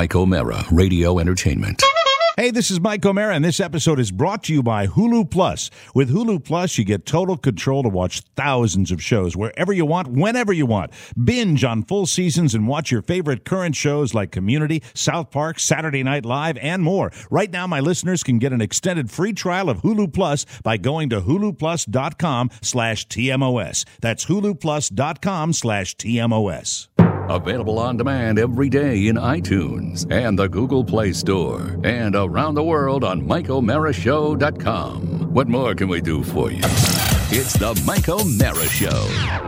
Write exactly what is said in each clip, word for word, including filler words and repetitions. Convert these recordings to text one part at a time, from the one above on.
Mike O'Mara, Radio Entertainment. Hey, this is Mike O'Mara, and this episode is brought to you by Hulu Plus. With Hulu Plus, you get total control to watch thousands of shows wherever you want, whenever you want. Binge on full seasons and watch your favorite current shows like Community, South Park, Saturday Night Live, and more. Right now, my listeners can get an extended free trial of Hulu Plus by going to huluplus.com slash TMOS. That's huluplus.com slash TMOS. Available on demand every day in iTunes and the Google Play Store and around the world on Mike O'Mara Show dot com. What more can we do for you? It's the Mike O'Mara Show.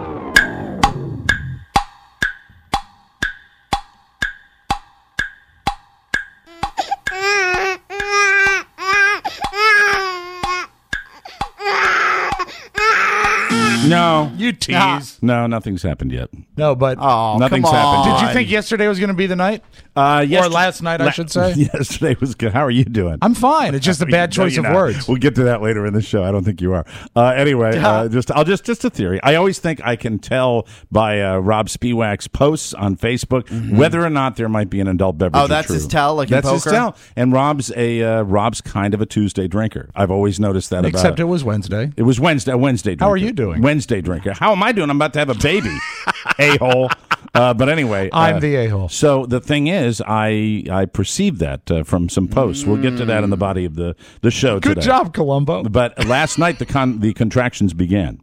No. You tease. No, nothing's happened yet. No, but Oh, Nothing's come on. happened. did you think yesterday was going to be the night? Uh, Or last night, I should say? Yesterday was good. How are you doing? I'm fine. It's just a bad No, choice you're of not. words. We'll get to that later in the show. I don't think you are. Uh, anyway, uh, just I'll just just a theory. I always think I can tell by uh, Rob Spiewak's posts on Facebook whether or not there might be an adult beverage. Oh, or that's true. his tell, like in that's his poker? tell. And Rob's a uh, Rob's kind of a Tuesday drinker. I've always noticed that. Except about it was Wednesday. It was Wednesday. A Wednesday drinker. How are you doing? Wednesday drinker. How am I doing? I'm about to have a baby. A hole. Uh, but anyway, I'm uh, the a-hole. So the thing is, I I perceived that uh, from some posts. We'll get to that in the body of the, the show Good today. job, Columbo. But last night the con- the contractions began.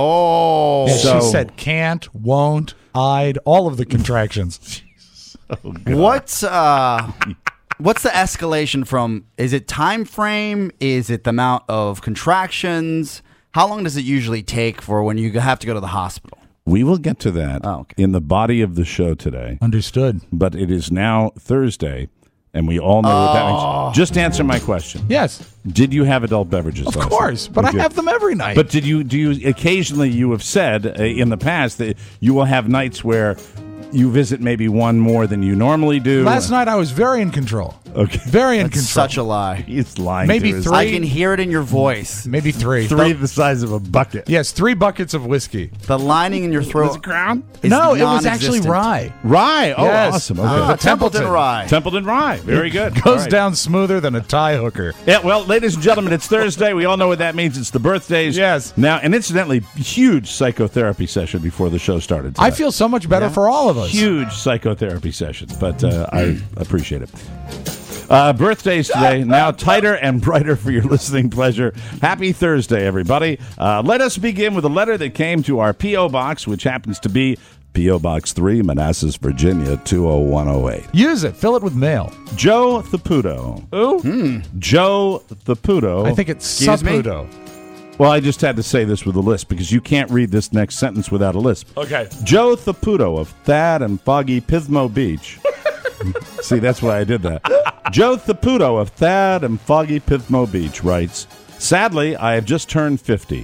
Oh. Yeah, So- she said can't, won't, I'd, all of the contractions. What's uh what's the escalation from? Is it time frame? Is it the amount of contractions? How long does it usually take for when you have to go to the hospital? We will get to that Oh, okay. in the body of the show today. Understood. But it is now Thursday, and we all know what that Oh. means. Just answer my question. Yes, Did you have adult beverages of last course. night? But Okay. I have them every night. But did you do you occasionally you have said uh, in the past that you will have nights where you visit maybe one more than you normally do? last night I was very in control. Okay. Very in That's control. such a lie. He's lying. Maybe to his- three. I can hear it in your voice. Maybe three. Three the size of a bucket. Yes, three buckets of whiskey. The lining in your throat. Crown? is no, it was actually non-existent. rye. Rye. Oh, Yes. awesome. Okay. Ah, The Templeton Templeton. Rye. Templeton Rye. Very good. Goes All right. down smoother than a tie hooker. Yeah, well, ladies and gentlemen, it's Thursday. We all know what that means. It's the birthdays. Yes. Now, and incidentally, huge psychotherapy session before the show started today. I feel so much better for all of us. Huge psychotherapy session, but uh, I appreciate it. Uh, birthdays today, now tighter and brighter for your listening pleasure. Happy Thursday, everybody. Uh, let us begin with a letter that came to our P O Box, which happens to be P O Box three, Manassas, Virginia, two oh one oh eight. Use it. Fill it with mail. Joe Thaputo. Ooh. Joe Thaputo. I think it's Excuse me? Saputo. Well, I just had to say this with a lisp because you can't read this next sentence without a lisp. Okay. Joe Thaputo of Thad and Foggy Pismo Beach. See, that's why I did that. Joe Thaputo of Thad and Foggy Pismo Beach writes, sadly, I have just turned fifty.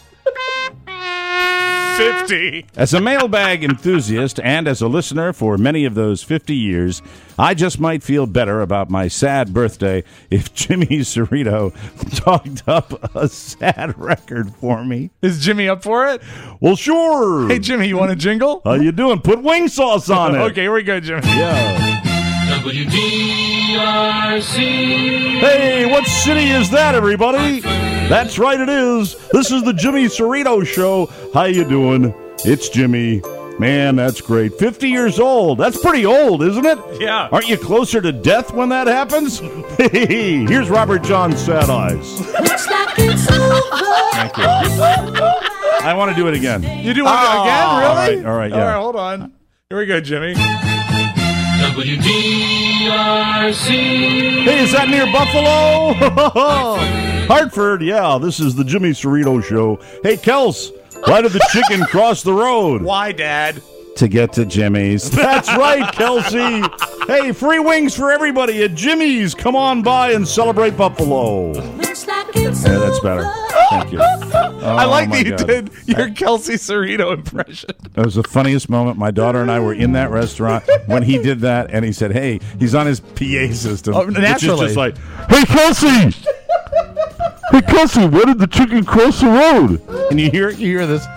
fifty. As a mailbag enthusiast and as a listener for many of those fifty years, I just might feel better about my sad birthday if Jimmy Cerrito talked up a sad record for me. Is Jimmy up for it? Well, sure. Hey, Jimmy, you want a jingle? How you doing? Put wing sauce on it. Okay, here we go, Jimmy. Yeah. W D R C. Hey, what city is that, everybody? That's right, it is. This is the Jimmy Cerrito Show. How you doing? It's Jimmy. Man, that's great. fifty years old. That's pretty old, isn't it? Yeah. Aren't you closer to death when that happens? Hey, here's Robert John's Sad Eyes. Looks like it's over. Thank you. I want to do it again. You do want to Oh, again? Really? all right, all right, yeah. All right, hold on. Here we go, Jimmy. W D R C. Hey, is that near Buffalo? Hartford, yeah, this is the Jimmy Cerrito Show. Hey, Kels, why did the chicken cross the road? Why, Dad? To get to Jimmy's. That's right, Kelsey. Hey, free wings for everybody at Jimmy's. Come on by and celebrate Buffalo. Looks like it's Yeah, that's better. Thank you. I Oh, like my that you God. did your Kelsey Cerrito impression. That was the funniest moment. My daughter and I were in that restaurant when he did that, and he said, hey, he's on his P A system. Oh, Which naturally. is just like, hey, Kelsey! Hey, Kelsey, where did the chicken cross the road? And you hear you hear this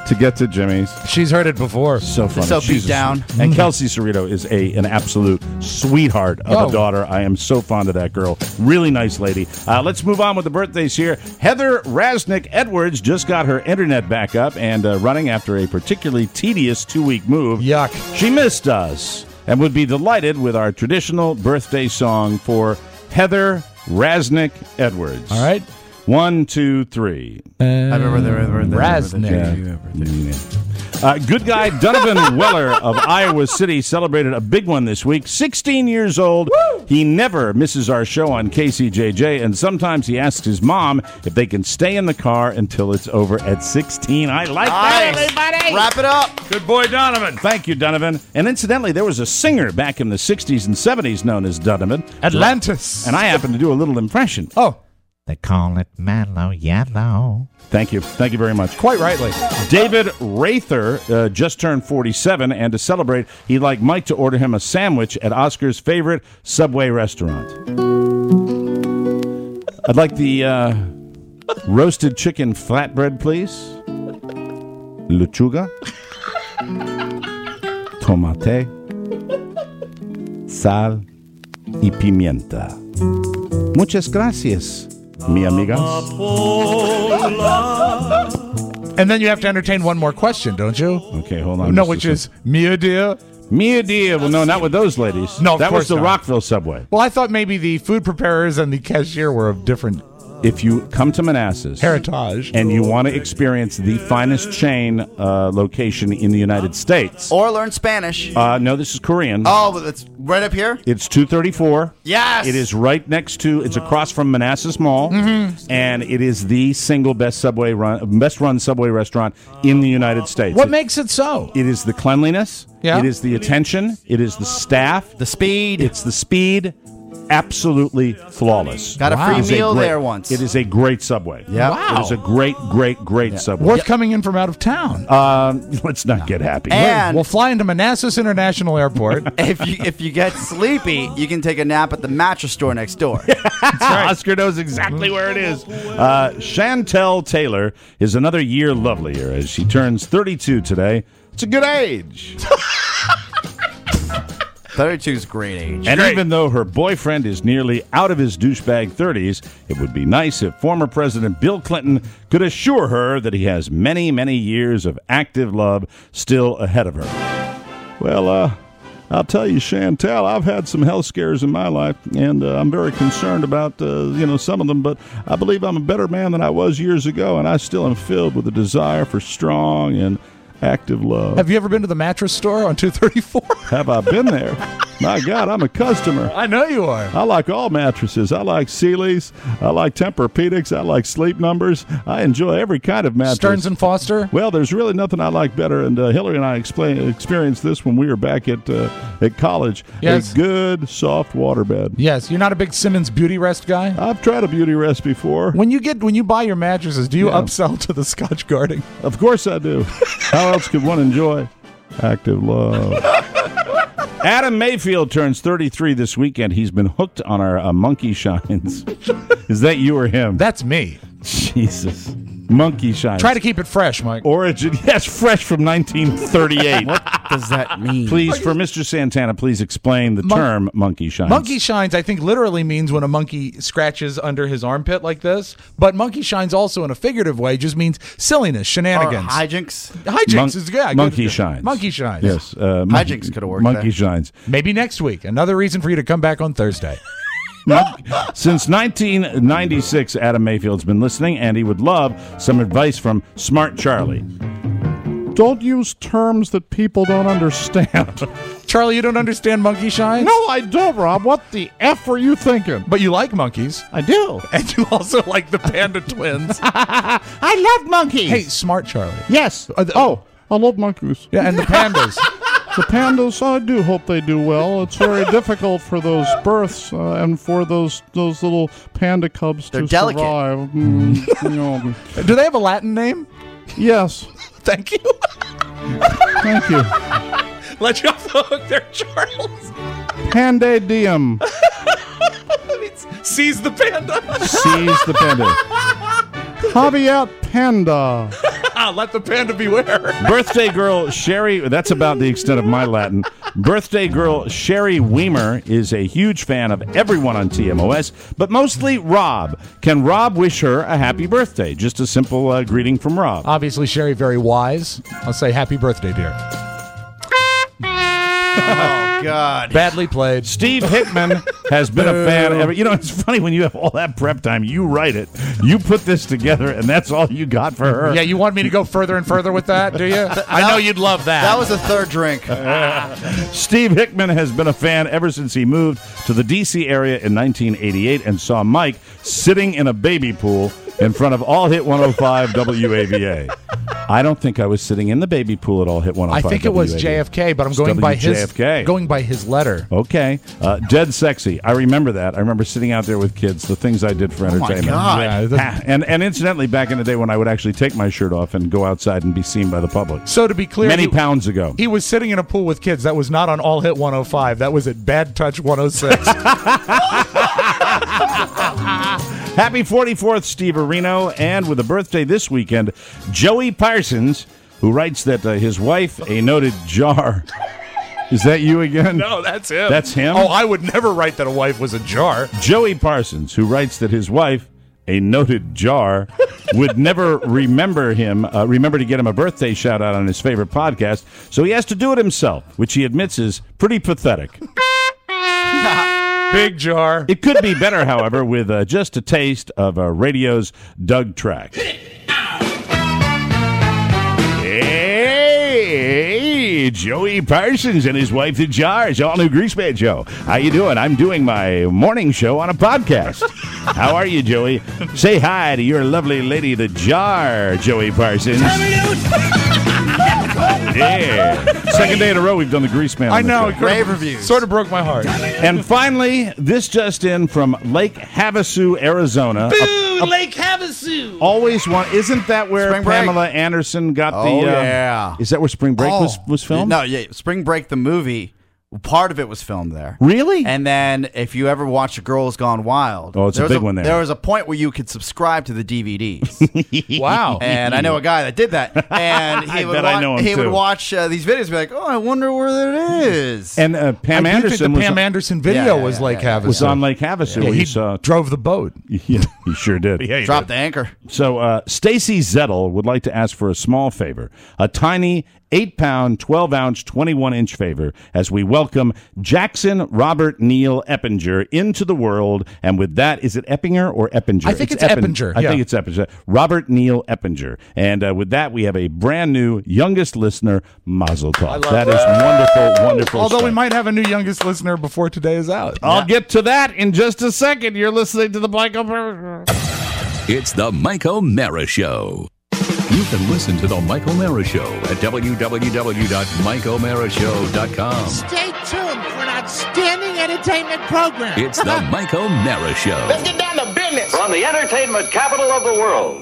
to get to Jimmy's. She's heard it before. So funny. So She's beat down. a- and Kelsey Cerrito is a an absolute sweetheart of Oh. a daughter. I am so fond of that girl. Really nice lady. Uh, let's move on with the birthdays here. Heather Rasnick Edwards just got her internet back up and uh, running after a particularly tedious two-week move. Yuck. She missed us and would be delighted with our traditional birthday song for Heather Rasnick Edwards. All right. One, two, three. Happy birthday, happy birthday, Rasnick. happy birthday. Uh, good guy Donovan Weller of Iowa City celebrated a big one this week. sixteen years old. Woo! He never misses our show on K C J J, and sometimes he asks his mom if they can stay in the car until it's over at sixteen. I like that, Nice. everybody. Wrap it up. Good boy, Donovan. Thank you, Donovan. And incidentally, there was a singer back in the sixties and seventies known as Donovan. Atlantis. And I happen to do a little impression. Oh, They call it mellow yellow. Thank you. Thank you very much. quite rightly. David Rather uh, just turned forty-seven, and to celebrate, he'd like Mike to order him a sandwich at Oscar's favorite Subway restaurant. I'd like the uh, roasted chicken flatbread, please. Lechuga. Tomate. Sal y pimienta. Muchas gracias, mi amigas. And then you have to entertain one more question, don't you? Okay, hold on. No, just a which sec. is, Mia dear. Mia Dia. Well, no, not with those ladies. No, of that course was the not. Rockville Subway. Well, I thought maybe the food preparers and the cashier were of different If you come to Manassas heritage. and you want to experience the finest chain uh, location in the United States, Or learn Spanish. uh, no, this is Korean. Oh, but it's right up here? It's two thirty-four. Yes. It is right next to. It's across from Manassas Mall, Mm-hmm. and it is the single best subway run, best run subway restaurant in the United States. What It- makes it so? It is the cleanliness. Yeah. It is the attention. It is the staff. The speed. It's the speed. Absolutely flawless. Got a Wow. free It is a meal great- there once. It is a great subway. Yeah. Wow. It is a great, great, great subway. Worth coming in from out of town. Um, let's not get happy. And we'll fly into Manassas International Airport. if you if you get sleepy, you can take a nap at the mattress store next door. Oscar knows exactly where it is. Uh, Chantel Taylor is another year lovelier as she turns thirty-two today. It's a good age. thirty-two is great age. And even though her boyfriend is nearly out of his douchebag thirties, it would be nice if former President Bill Clinton could assure her that he has many, many years of active love still ahead of her. Well, uh, I'll tell you, Chantel, I've had some health scares in my life, and uh, I'm very concerned about, uh, you know, some of them, but I believe I'm a better man than I was years ago, and I still am filled with a desire for strong and active love. Have you ever been to the mattress store on two thirty-four? Have I been there? My God, I'm a customer. I know you are. I like all mattresses. I like Sealy's. I like Tempur-Pedics. I like Sleep Numbers. I enjoy every kind of mattress. Stearns and Foster? Well, there's really nothing I like better, and uh, Hillary and I explain, experienced this when we were back at uh, at college. Yes. A good, soft waterbed. Yes. You're not a big Simmons Beauty Rest guy? I've tried a beauty rest before. When you get when you buy your mattresses, do you Yeah. upsell to the Scotch guarding? Of course I do. How else could one enjoy active love? Adam Mayfield turns thirty-three this weekend. He's been hooked on our uh, monkey shines. Is that you or him? That's me. Jesus. Monkey shines. Try to keep it fresh, Mike. Origin, yes, fresh from nineteen thirty-eight. What does that mean? Please, for Mister Santana, please explain the Mon- term monkey shines. Monkey shines, I think, literally means when a monkey scratches under his armpit like this. But monkey shines also in a figurative way just means silliness, Or shenanigans. hijinks? Hijinks Mon- is yeah, good. monkey shines. Monkey shines. Yes. Uh, monkey, Hijinks coulda worked Monkey there. shines. Maybe next week. Another reason for you to come back on Thursday. Mon- Since nineteen ninety-six, Adam Mayfield's been listening, and he would love some advice from Smart Charlie. Don't use terms that people don't understand. Charlie, you don't understand monkey shines? No, I don't, Rob. What the F are you thinking? But you like monkeys. I do. And you also like the Panda Twins. I love monkeys. Hey, Smart Charlie. Yes. Uh, the- oh, I love monkeys. Yeah, and the pandas. The pandas, I do hope they do well. It's very difficult for those births uh, and for those those little panda cubs They're to delicate. survive. Mm, you know. Do they have a Latin name? Yes. Thank you. Thank you. Let you off the hook there, Charles. Panda diem. Seize the panda. Seize the panda. Caveat panda. Let the panda beware. Birthday girl Sherry, that's about the extent of my Latin. Birthday girl Sherry Weimer is a huge fan of everyone on T M O S, but mostly Rob. Can Rob wish her a happy birthday? Just a simple uh, greeting from Rob. Obviously, Sherry, very wise. I'll say happy birthday, dear. Oh, God. Badly played. Steve Hickman has been a fan ever. You know, it's funny when you have all that prep time, you write it, you put this together, and that's all you got for her. Yeah, you want me to go further and further with that, do you? I know you'd love that. That was a third drink. Steve Hickman has been a fan ever since he moved to the D C area in nineteen eighty-eight and saw Mike sitting in a baby pool in front of All Hit one oh five W A V A. I don't think I was sitting in the baby pool at All Hit one oh five. I think it was J F K, but I'm going by his J F K. going by his letter. Okay. Uh, Dead Sexy. I remember that. I remember sitting out there with kids, the things I did for Oh, my entertainment. God. Yeah, it doesn't- Ah, and, and incidentally, back in the day when I would actually take my shirt off and go outside and be seen by the public. So to be clear, Many he, pounds ago. he was sitting in a pool with kids. That was not on All Hit one oh five. That was at Bad Touch one oh six. Happy forty-fourth, Steve Areno. And with a birthday this weekend, Joey Parsons, who writes that uh, his wife, a noted jar. Is that you again? No, that's him. That's him? Oh, I would never write that a wife was a jar. Joey Parsons, who writes that his wife, a noted jar, would never remember him, uh, remember to get him a birthday shout out on his favorite podcast, so he has to do it himself, which he admits is pretty pathetic. Big jar. It could be better, however, with uh, just a taste of uh, radio's Doug track. Hey, Joey Parsons and his wife, the Jars, all new Greaseman show. How you doing? I'm doing my morning show on a podcast. How are you, Joey? Say hi to your lovely lady, the Jar, Joey Parsons. Yeah. Second day in a row we've done the Greaseman. I know. Rave reviews. Sort of broke my heart. And finally, this just in from Lake Havasu, Arizona. Boo, Lake Havasu. Always one. Isn't that where Spring Break. Pamela Anderson got Oh, the? Uh, yeah. Is that where Spring Break was was filmed? No, yeah. Spring Break, the movie, part of it was filmed there. Really? And then if you ever watch Girls Gone Wild, Oh, it's a there was big one there. There was a point where you could subscribe to the D V Ds. Wow. And I know a guy that did that. And he I would bet wa- I know him, he would too. watch uh, these videos and be like, oh, I wonder where that is. And uh, Pam I do Anderson think the was, Pam on, Anderson video Yeah, yeah, was yeah, Lake yeah. Havasu. was on Lake Havasu. Yeah, where he you saw. drove the boat. Yeah, he sure did. Yeah, he Drop the anchor. So uh, Stacy Zettel would like to ask for a small favor, a tiny eight-pound, twelve-ounce, twenty-one-inch favor as we welcome Jackson Robert Neal Eppinger into the world. And with that, is it Eppinger or Eppinger? I think it's Eppin- Eppinger, I yeah. think it's Eppinger. Robert Neal Eppinger. And uh, with that, we have a brand new youngest listener, Mazel Tov. That is wonderful, wonderful Although we stuff. might have a new youngest listener before today is out. I'll get to that in just a second. You're listening to the Mike O'Mara. It's the Mike O'Mara Show. You can listen to the Mike O'Mara Show at w w w dot mike o'mara show dot com. Stay tuned for an outstanding entertainment program. It's the Mike O'Mara Show. Let's get down to business. From the entertainment capital of the world.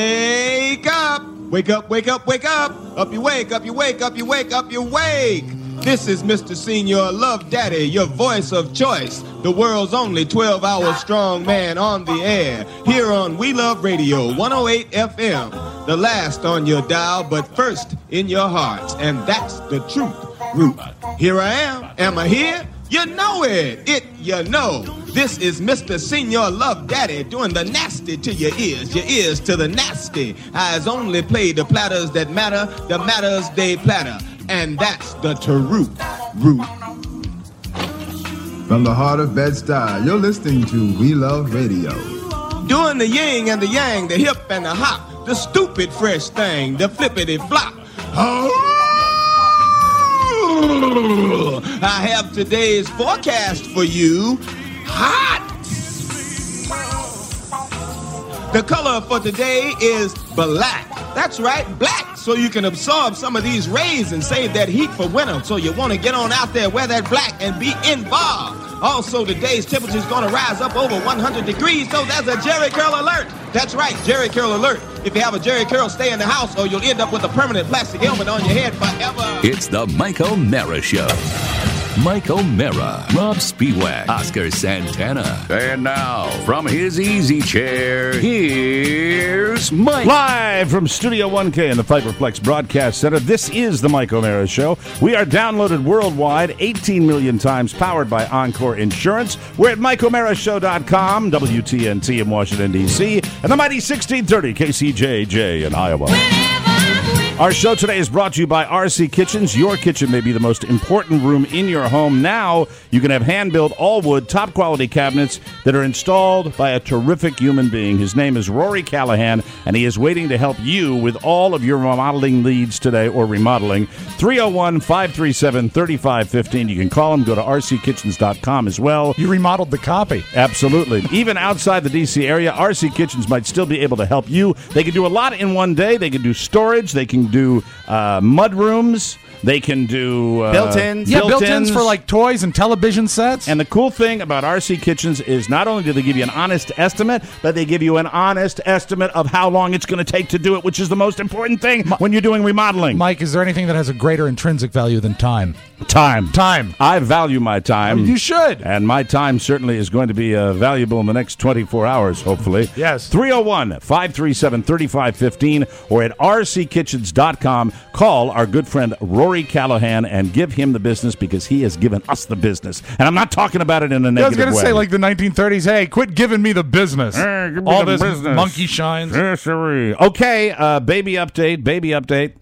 Wake up! Wake up, wake up, wake up! Up you wake, up you wake, up you wake, up you wake! This is Mister Senior Love Daddy, your voice of choice, the world's only twelve-hour strong man on the air, here on We Love Radio, one oh eight F M, the last on your dial, but first in your hearts, and that's the truth. Root. Here I am. Am I here? You know it. It, you know. This is Mister Senior Love Daddy doing the nasty to your ears, your ears to the nasty. Eyes only play the platters that matter, the matters they platter. And that's the Tarut root. From the heart of Bed-Stuy, you're listening to We Love Radio. Doing the yin and the yang, the hip and the hop, the stupid fresh thing, the flippity flop. I have today's forecast for you. Hot! The color for today is black. That's right, black, so you can absorb some of these rays and save that heat for winter. So you want to get on out there, wear that black, and be involved. Also, today's temperature is going to rise up over one hundred degrees, so there's a Jerry Curl alert. That's right, Jerry Curl alert. If you have a Jerry Curl, stay in the house, or you'll end up with a permanent plastic helmet on your head forever. It's the Mike O'Mara Show. Mike O'Mara, Rob Spiewak, Oscar Santana. And now, from his easy chair, here's Mike. Live from Studio one K in the Fiberflex Broadcast Center, this is the Mike O'Mara Show. We are downloaded worldwide, eighteen million times, powered by Encore Insurance. We're at Mike O'Mara Show dot com, W T N T in Washington, D C, and the mighty sixteen thirty K C J J in Iowa. Our show today is brought to you by R C Kitchens. Your kitchen may be the most important room in your home. Now you can have hand-built, all-wood, top-quality cabinets that are installed by a terrific human being. His name is Rory Callahan, and he is waiting to help you with all of your remodeling needs today, or remodeling. three oh one, five three seven, three five one five. You can call him. Go to R C kitchens dot com as well. You remodeled the copy. Absolutely. Even outside the D C area, R C Kitchens might still be able to help you. They can do a lot in one day. They can do storage. They can do uh, mud rooms. They can do uh, built-ins. Yeah, built-ins. built-ins for like toys and television sets. And the cool thing about R C Kitchens is not only do they give you an honest estimate, but they give you an honest estimate of how long it's going to take to do it, which is the most important thing when you're doing remodeling. Mike, is there anything that has a greater intrinsic value than time? Time. Time. I value my time. You should. And my time certainly is going to be uh, valuable in the next twenty-four hours, hopefully. Yes. three oh one, five three seven, three five one five or at R C kitchens dot com. Call our good friend Rory Callahan and give him the business, because he has given us the business. And I'm not talking about it in a negative way. I was going to say, like the nineteen thirties, hey, quit giving me the business. Hey, give me All the this business. monkey shines. Yes, sirree. Okay, uh, baby update, baby update.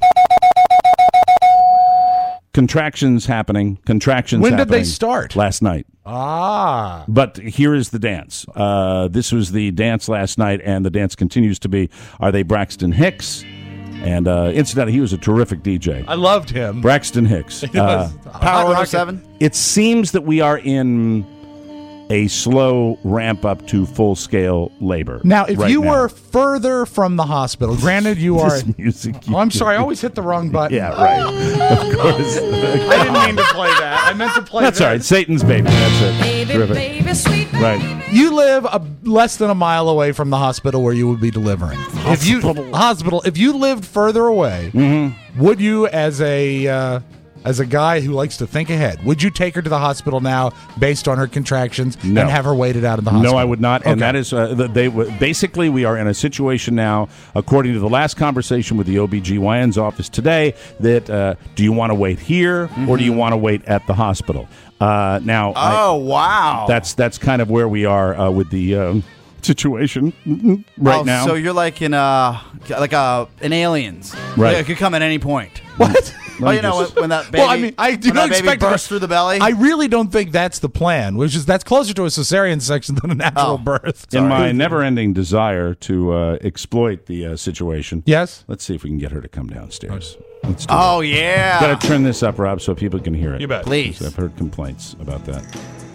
Contractions happening. Contractions When happening. did they start? Last night. Ah. But here is the dance. Uh, this was the dance last night, and the dance continues to be, are they Braxton Hicks? And uh, incidentally, he was a terrific D J. I loved him. Braxton Hicks. Uh, Power one oh seven. it seems that we are in a slow ramp up to full scale labor. Now, if right you now. were further from the hospital, granted you are. This music. Oh, I'm sorry, I always hit the wrong button. Yeah, right. Of course. I didn't mean to play that. I meant to play That's this. all right. Satan's baby. That's it. Baby, Terrific. baby, sweet baby. Right. You live a, less than a mile away from the hospital where you would be delivering. If you hospital, if you lived further away, Mm-hmm. would you, as a uh, as a guy who likes to think ahead, would you take her to the hospital now based on her contractions No. and have her waited out in the hospital? No, I would not. And Okay. that is, uh, th- they w- basically, we are in a situation now, according to the last conversation with the O B G Y N's office today, that uh, do you want to wait here or do you want to wait at the hospital? Uh, now, I- Oh, wow. that's that's kind of where we are uh, with the um, situation mhm, right oh, now. So you're like in uh like uh in Aliens. Right. Yeah, it could come at any point. What? Oh, you know, when, when that baby, Well, I mean, I do when that baby expect bursts through the belly. I really don't think that's the plan. Which is that's closer to a cesarean section than a natural Oh. birth. in my never-ending desire to uh, exploit the uh, situation, Yes. let's see if we can get her to come downstairs. Let's do oh it. yeah. Got to turn this up, Rob, so people can hear it. You bet. Please. I've heard complaints about that.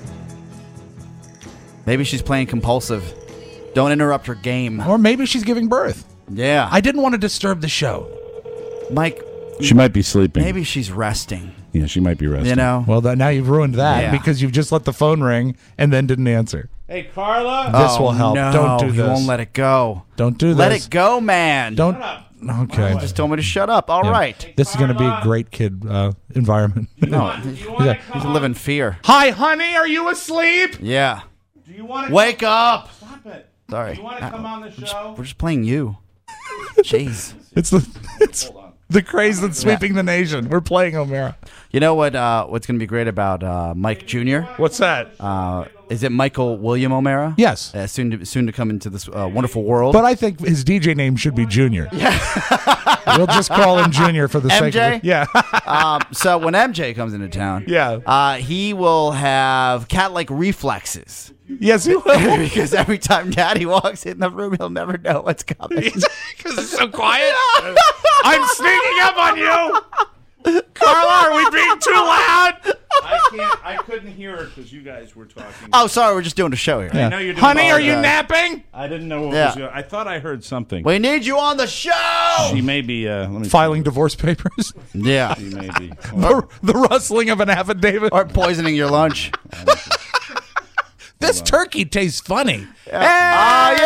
Maybe she's playing compulsive. Don't interrupt her game. Or maybe she's giving birth. Yeah. I didn't want to disturb the show. Mike, She might be sleeping. maybe she's resting. Yeah, she might be resting. You know. Well, that, now you've ruined that Yeah. because you've just let the phone ring and then didn't answer. Hey, Carla. This Oh, will help. No, Don't do he this. won't let it go. Don't do Let this. it go, man. Don't. Okay. Just told me to shut up. All Yeah. right. This is going to be a great kid uh, environment. No, he's to live in fear. Hi, honey. Are you asleep? Yeah. Do you want Wake up. Stop it. Sorry. Do you want to come on the show? We're just playing you. Jeez. It's the it's the craze that's sweeping the nation. We're playing O'Mara. You know what? Uh, what's going to be great about uh, Mike Junior? What's that? Uh, is it Michael William O'Mara? Yes. Uh, soon to soon to come into this uh, wonderful world. But I think his D J name should be Junior. Yeah. We'll just call him Junior for the M sake J? of it. Yeah. um, so when M J comes into town, Yeah. uh, he will have cat-like reflexes. Yes, he will. Because every time Daddy walks in the room, he'll never know what's coming. Because it's so quiet. I'm sneaking up on you. Carla, are we being too loud? I can't. I couldn't hear her because you guys were talking. Oh, sorry, we're just doing a show here. I know you're doing Honey, are you apologize. napping? I didn't know what Yeah. was going I thought I heard something. We need you on the show. She may be. Uh, let me Filing divorce papers. Yeah. She may be. the, the rustling of an affidavit. Or poisoning your lunch. This turkey tastes funny. Oh, yeah.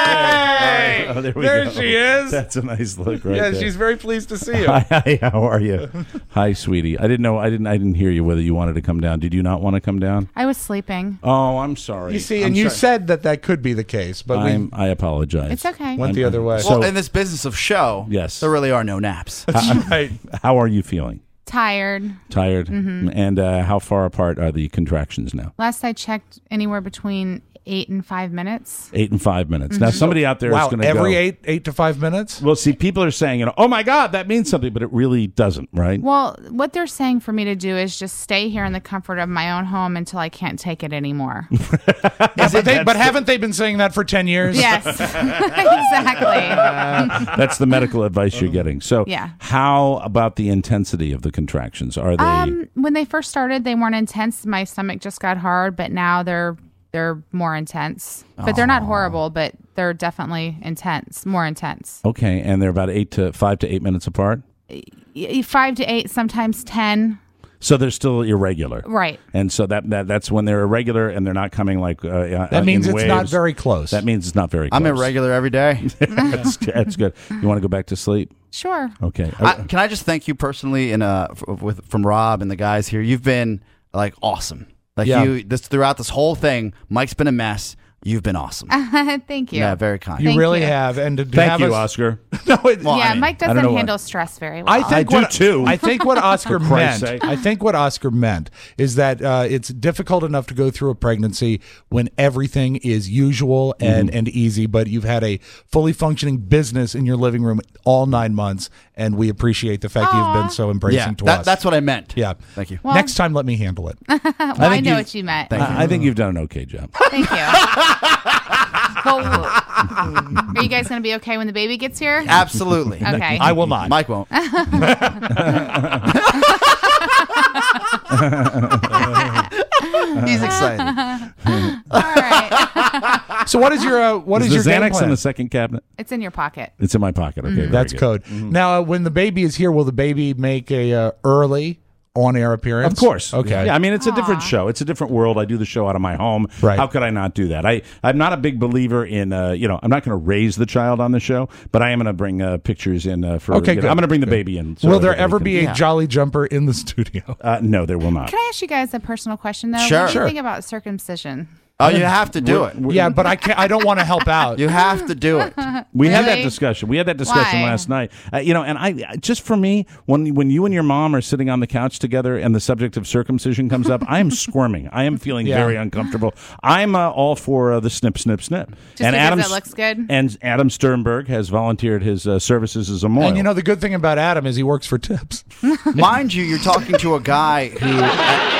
Hey! Oh, there we there go. she is. That's a nice look right yeah, there. she's very pleased to see you. Hi, hi, how are you? Hi, sweetie. I didn't know. I didn't. I didn't hear you whether you wanted to come down. Did you not want to come down? I was sleeping. Oh, I'm sorry. You see, I'm and you sorry. said that that could be the case, but we I'm, I apologize. It's okay. went the other way. Well, So- in this business of show, Yes. there really are no naps. right. How are you feeling? Tired. Tired? Mm-hmm. And uh, how far apart are the contractions now? Last I checked, anywhere between eight and five minutes. Eight and five minutes. Now, somebody out there is Wow, going to every go, eight eight to five minutes. Well, see, people are saying, you know, oh my God, that means something, but it really doesn't, right? Well, what they're saying for me to do is just stay here in the comfort of my own home until I can't take it anymore. Yeah, but they, but haven't they been saying that for ten years? Yes, exactly. That's the medical advice you're getting. So, Yeah. how about the intensity of the contractions? Are they? Um, when they first started, they weren't intense. My stomach just got hard, but now they're they're more intense. But they're not horrible, but they're definitely intense, more intense. Okay, and they're about eight to five to eight minutes apart. Y- Five to eight, sometimes ten. So they're still irregular, Right. And so that, that that's when they're irregular and they're not coming like uh, That means in it's waves. not very close. That means it's not very close. I'm irregular every day. that's, that's good. You want to go back to sleep? Sure. Okay. I, can I just thank you personally and uh, f- with from Rob and the guys here? You've been like awesome. Like Yeah. you, this throughout this whole thing. Mike's been a mess. You've been awesome. Thank you. Yeah, very kind. you Thank really you. have, and to Thank have you, us, Oscar. No, it, Well, yeah, I mean, Mike I don't doesn't know what- handle stress very well. I think I do what, too. I think what Oscar meant. Christ's sake. I think what Oscar meant is that uh, it's difficult enough to go through a pregnancy when everything is usual and, Mm-hmm. and easy, but you've had a fully functioning business in your living room all nine months, and we appreciate the fact you've been so embracing yeah, to that, us. that's what I meant. yeah. Thank you. Well- Next time, let me handle it. well, I, think know you- what you meant. Thank you. I, I think you've done an okay job. Thank you. Well, are you guys going to be okay when the baby gets here? Absolutely. Okay. I will not. Mike won't. He's excited. All right. So, what is your uh, what is, is your the game Xanax plan? in the second cabinet? It's in your pocket. It's in my pocket. Okay, very That's good. code. Now, uh, when the baby is here, will the baby make a uh, early on-air appearance? Of course. Okay. Yeah, I mean, it's a different show. It's a different world. I do the show out of my home. Right. How could I not do that? I, I'm not a big believer in, uh, you know, I'm not going to raise the child on the show, but I am going to bring uh, pictures in uh, for, Okay, you know, good. I'm going to bring the Good. baby in. so will there everybody ever can- be a Yeah. Jolly Jumper in the studio? Uh, no, there will not. Can I ask you guys a personal question, though? Sure. What do you Sure. think about circumcision? Oh, you have to do it. Yeah, but I can't. I don't want to help out. You have to do it. We had that Really? discussion. We had that discussion Why? last night. Uh, you know, and I just for me, when when you and your mom are sitting on the couch together and the subject of circumcision comes up, I am squirming. I am feeling Yeah. very uncomfortable. I'm uh, all for uh, the snip, snip, snip. Just because Adam it looks good? And Adam Sternberg has voluntered his uh, services as a mohel. And you know the good thing about Adam is he works for tips. Mind you, you're talking to a guy who.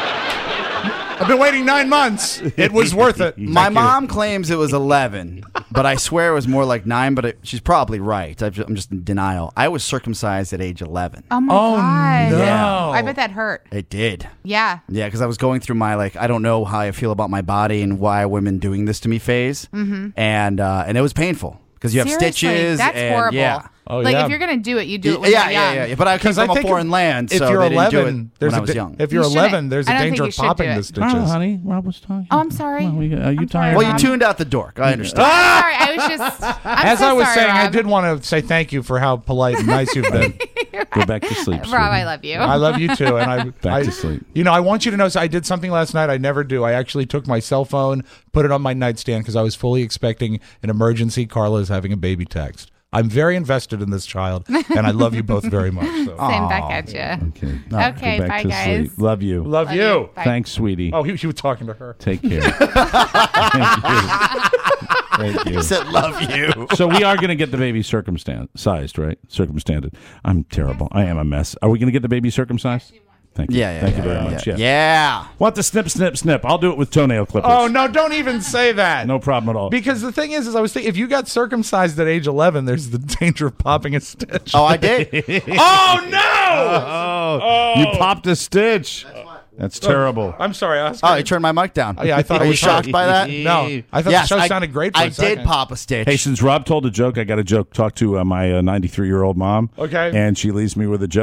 I've been waiting nine months. It was worth it. My Thank you. mom claims it was eleven, but I swear it was more like nine. But it, she's probably right. I've- I'm just in denial. I was circumcised at age eleven. Oh, my Oh, God. no. Yeah. I bet that hurt. It did. Yeah. Yeah, because I was going through my like I don't know how I feel about my body and why are women doing this to me phase, mm-hmm. and uh, and it was painful because you have Seriously, stitches. That's and, horrible. Yeah. Oh, like, yeah. if you're going to do it, you do it when yeah, you're yeah, young. yeah, yeah. But I came Because I from a think foreign if, land, if so you're they didn't eleven, do it there's when a I was da- young. if you're You shouldn't. eleven, there's a I don't think danger you of should do popping it. the stitches. Oh, honey, Rob was talking. Oh, I'm sorry. Well, we, are you I'm tired? sorry, well, you Rob. tuned out the dork. I understand. I'm sorry. I was just. I'm As so I was sorry, saying, I Rob. did want to say thank you for how polite and nice you've been. Go back to sleep, Rob, sweetie. I love you. I love you too, and I Back I, to sleep. You know, I want you to know. So I did something last night I never do. I actually took my cell phone, put it on my nightstand because I was fully expecting an emergency. Carla is having a baby text. I'm very invested in this child, and I love you both very much. So. Same back at you. Okay. Okay, Go back bye, to guys. sleep. Love you. Love, Love you. you. Bye. Thanks, sweetie. Oh, he, he was talking to her. Take care. Thank you. Thank you. He said, "Love you." So we are going to get the baby circumcised, right? Circumstanted. I'm terrible. I am a mess. Are we going to get the baby circumcised? Thank you. Yeah, yeah, Thank yeah, you very yeah, much. Yeah. Yeah. yeah. Want the snip, snip, snip? I'll do it with toenail clippers. Oh no! Don't even say that. No problem at all. Because the thing is, is I was thinking, if you got circumcised at age eleven, there's the danger of popping a stitch. Oh, I did. Oh no! Oh, you popped a stitch. That's terrible. I'm sorry, Oscar. Oh, you turned my mic down. Oh, yeah, I thought Are it you was shocked her. by that? No, I thought Yes, the show I- sounded great for I a second. did pop a stitch. Hey, since Rob told a joke, I got a joke. Talk to uh, my ninety-three-year-old mom. Okay. And she leaves me with a joke.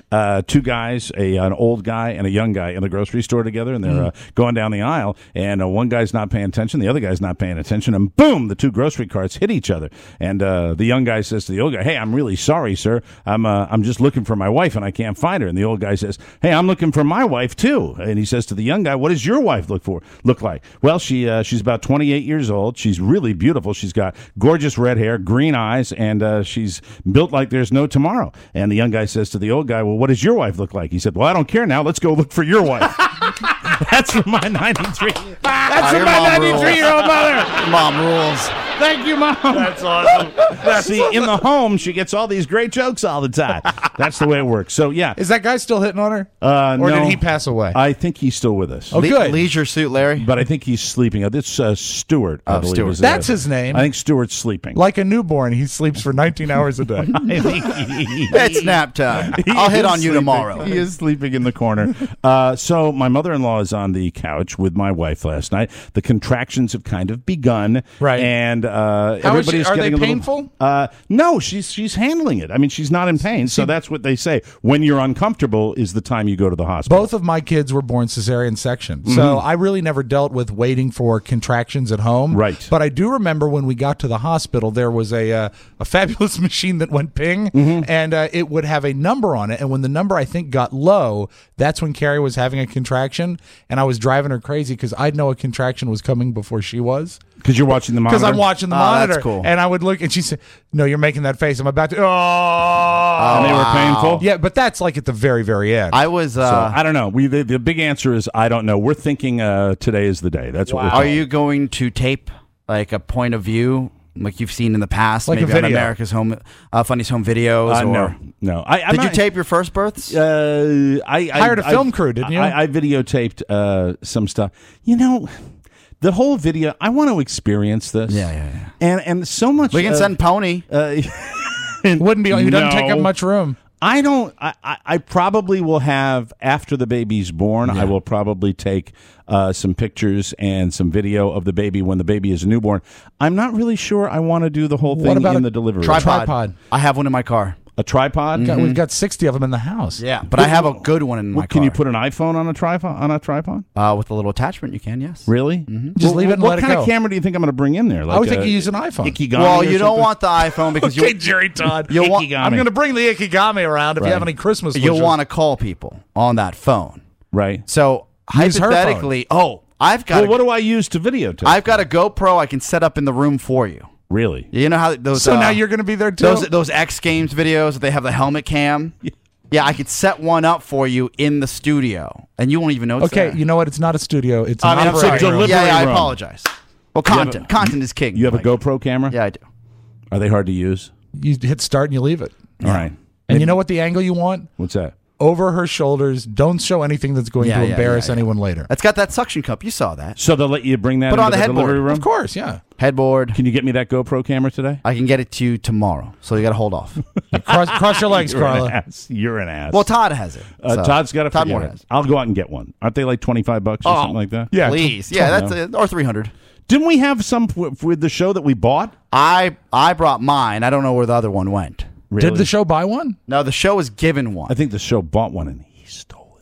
uh, two guys, a an old guy and a young guy in the grocery store together, and they're Mm. uh, going down the aisle, and uh, one guy's not paying attention, the other guy's not paying attention, and boom, the two grocery carts hit each other. And uh, the young guy says to the old guy, "Hey, I'm really sorry, sir. I'm uh, I'm just looking for my wife, and I can't find her." And the old guy says, "Hey, I'm looking for my wife too." And he says to the young guy, "What does your wife look for look like?" "Well, she uh, she's about twenty-eight years old. She's really beautiful. She's got gorgeous red hair, green eyes, and uh, she's built like there's no tomorrow." And the young guy says to the old guy, "Well, what does your wife look like?" He said, "Well, I don't care now. Let's go look for your wife." That's from my ninety-three. That's from my ninety-three-year-old mother. Mom rules. Thank you, Mom. That's awesome. See, in the home, she gets all these great jokes all the time. That's the way it works. So, yeah. Is that guy still hitting on her? Uh, or no. did he pass away? I think he's still with us. Oh, Le- good. Leisure Suit Larry. But I think he's sleeping. Uh, This uh, Stuart, I Oh, believe. Stuart. is, uh, That's his name. I think Stuart's sleeping. Like a newborn, he sleeps for nineteen hours a day. I think he, It's nap time. he I'll hit is on you sleeping. tomorrow. He is sleeping in the corner. Uh, so my mother-in-law is on the couch with my wife last night. The contractions have kind of begun. Right. And uh, How is she- everybody's are getting they a little, painful? Uh, no, she's she's handling it. I mean, she's not in pain. So that's what they say. When you're uncomfortable is the time you go to the hospital. Both of my kids were born cesarean section. So I really never dealt with waiting for contractions at home. Right. But I do remember when we got to the hospital, there was a uh, a fabulous machine that went ping, and uh, it would have a number on it. And when the number, I think, got low, that's when Carrie was having a contraction. And I was driving her crazy because I'd know a contraction was coming before she was. Because you're watching the monitor. Because I'm watching the Oh, monitor. that's cool. And I would look, and she said, "No, you're making that face. I'm about to." Oh. And they were painful. Yeah, but that's like at the very, very end. I was. So Uh, I don't know. We the, the big answer is I don't know. We're thinking uh, today is the day. That's what we're Are told. you going to tape like a point of view, like you've seen in the past, Like a maybe on video. America's Home, uh, Funniest Home Videos? Uh, or no, no. I, I'm did you not- tape your first births? Uh, I, I Hired a I- film crew, didn't you? I, I videotaped uh, some stuff. You know, the whole video. I want to experience this. Yeah, yeah, yeah. And and so much. We can uh, send Pony. Uh, Wouldn't be. It doesn't take No. up much room. I don't. I, I, I probably will have after the baby's born. I will probably take uh, some pictures and some video of the baby when the baby is a newborn. I'm not really sure I want to do the whole thing What about in a the delivery room. Tripod. Tripod. I have one in my car. A tripod. God, We've got sixty of them in the house. Yeah, but I have a good one in my What, can car. you put an iPhone on a tripod? On a tripod? uh, with a little attachment? You can, yes. Really? Mm-hmm. Just leave it and what let it kind go. of camera do you think I'm going to bring in there? Like I would think a you use an iPhone. Ikigami Well, or you don't something? want the iPhone because Okay, you Jerry Todd. You'll want- Ikigami. I'm going to bring the Ikigami around if Right. you have any Christmas. you'll wishes. want to call people on that phone. Right. So Use her phone. hypothetically, oh, I've got Well, a, what do I use to videotape? I've got a GoPro I can set up in the room for you. really? You know how those So uh, now you're going to be there too. those those X Games videos, they have the helmet cam. Yeah, I could set one up for you in the studio, and you won't even know it's okay, there. you know what? It's not a studio. It's an I mean, I'm operating sorry. room. delivery Yeah, yeah, I room. apologize. Well, You have content, a- content is king. You have a Like, GoPro camera? Yeah, I do. Are they hard to use? You hit start and you leave it. All right. And you know what the angle you want? What's that? Over her shoulders. Don't show anything that's going Yeah, to yeah, embarrass yeah, yeah. anyone later. It's got that suction cup. You saw that. So they'll let you bring that Put into on the the headboard. delivery room? Of course, yeah. Headboard. Can you get me that GoPro camera today? I can get it to you tomorrow, so you got to hold off. Cross, cross your legs, You're an Carla. ass. You're an ass. Well, Todd has it. uh, so- Todd's got a Todd Moore has. I'll go out and get one. Aren't they like twenty-five bucks or Oh, something like that? Yeah, Please, tw- yeah, tw- that's uh, or three hundred. Didn't we have some w- with the show that we bought? I I brought mine. I don't know where the other one went. Really? Did the show buy one? No, the show was given one. I think the show bought one and he stole it.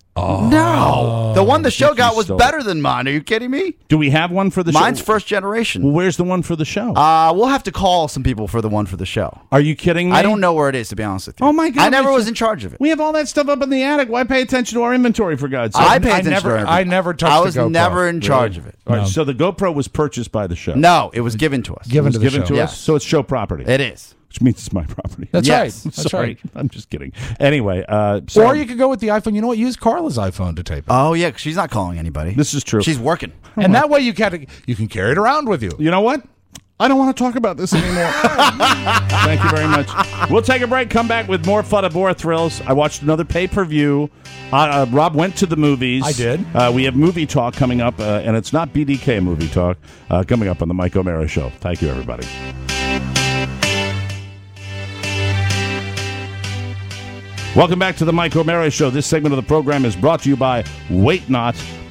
No, the one the show think got he was stole better than mine. Are you kidding me? Do we have one for the Mine's show? first generation. Well, where's the one for the show? Uh, we'll have to call some people for the one for the show. Are you kidding me? I don't know where it is, to be honest with you. Oh, my God. I never we- was in charge of it. We have all that stuff up in the attic. Why pay attention to our inventory, for God's sake? I paid I attention never- to everything. I never touched I the was GoPro. never in charge of it. All right, No. so the GoPro was purchased by the show. No, it was given to us. Given It was to the given show. to Yes. us, so it's show property. It is. Which means it's my property. That's Yes. right. That's Sorry, right. I'm just kidding. Anyway, uh, so Or you could go with the iPhone. You know what? Use Carla's iPhone to tape it. Oh yeah, 'cause she's not calling anybody. This is true. She's working. and that way you can you can carry it around with you. You know what? I don't want to talk about this anymore. Thank you very much. We'll take a break, come back with more Fudabora thrills. I watched another pay-per-view. Uh, uh, Rob went to the movies. I did. Uh, we have movie talk coming up, uh, and it's not B D K movie talk, uh, coming up on the Mike O'Mara Show. Thank you, everybody. Welcome back to the Mike O'Mara Show. This segment of the program is brought to you by Wait Not,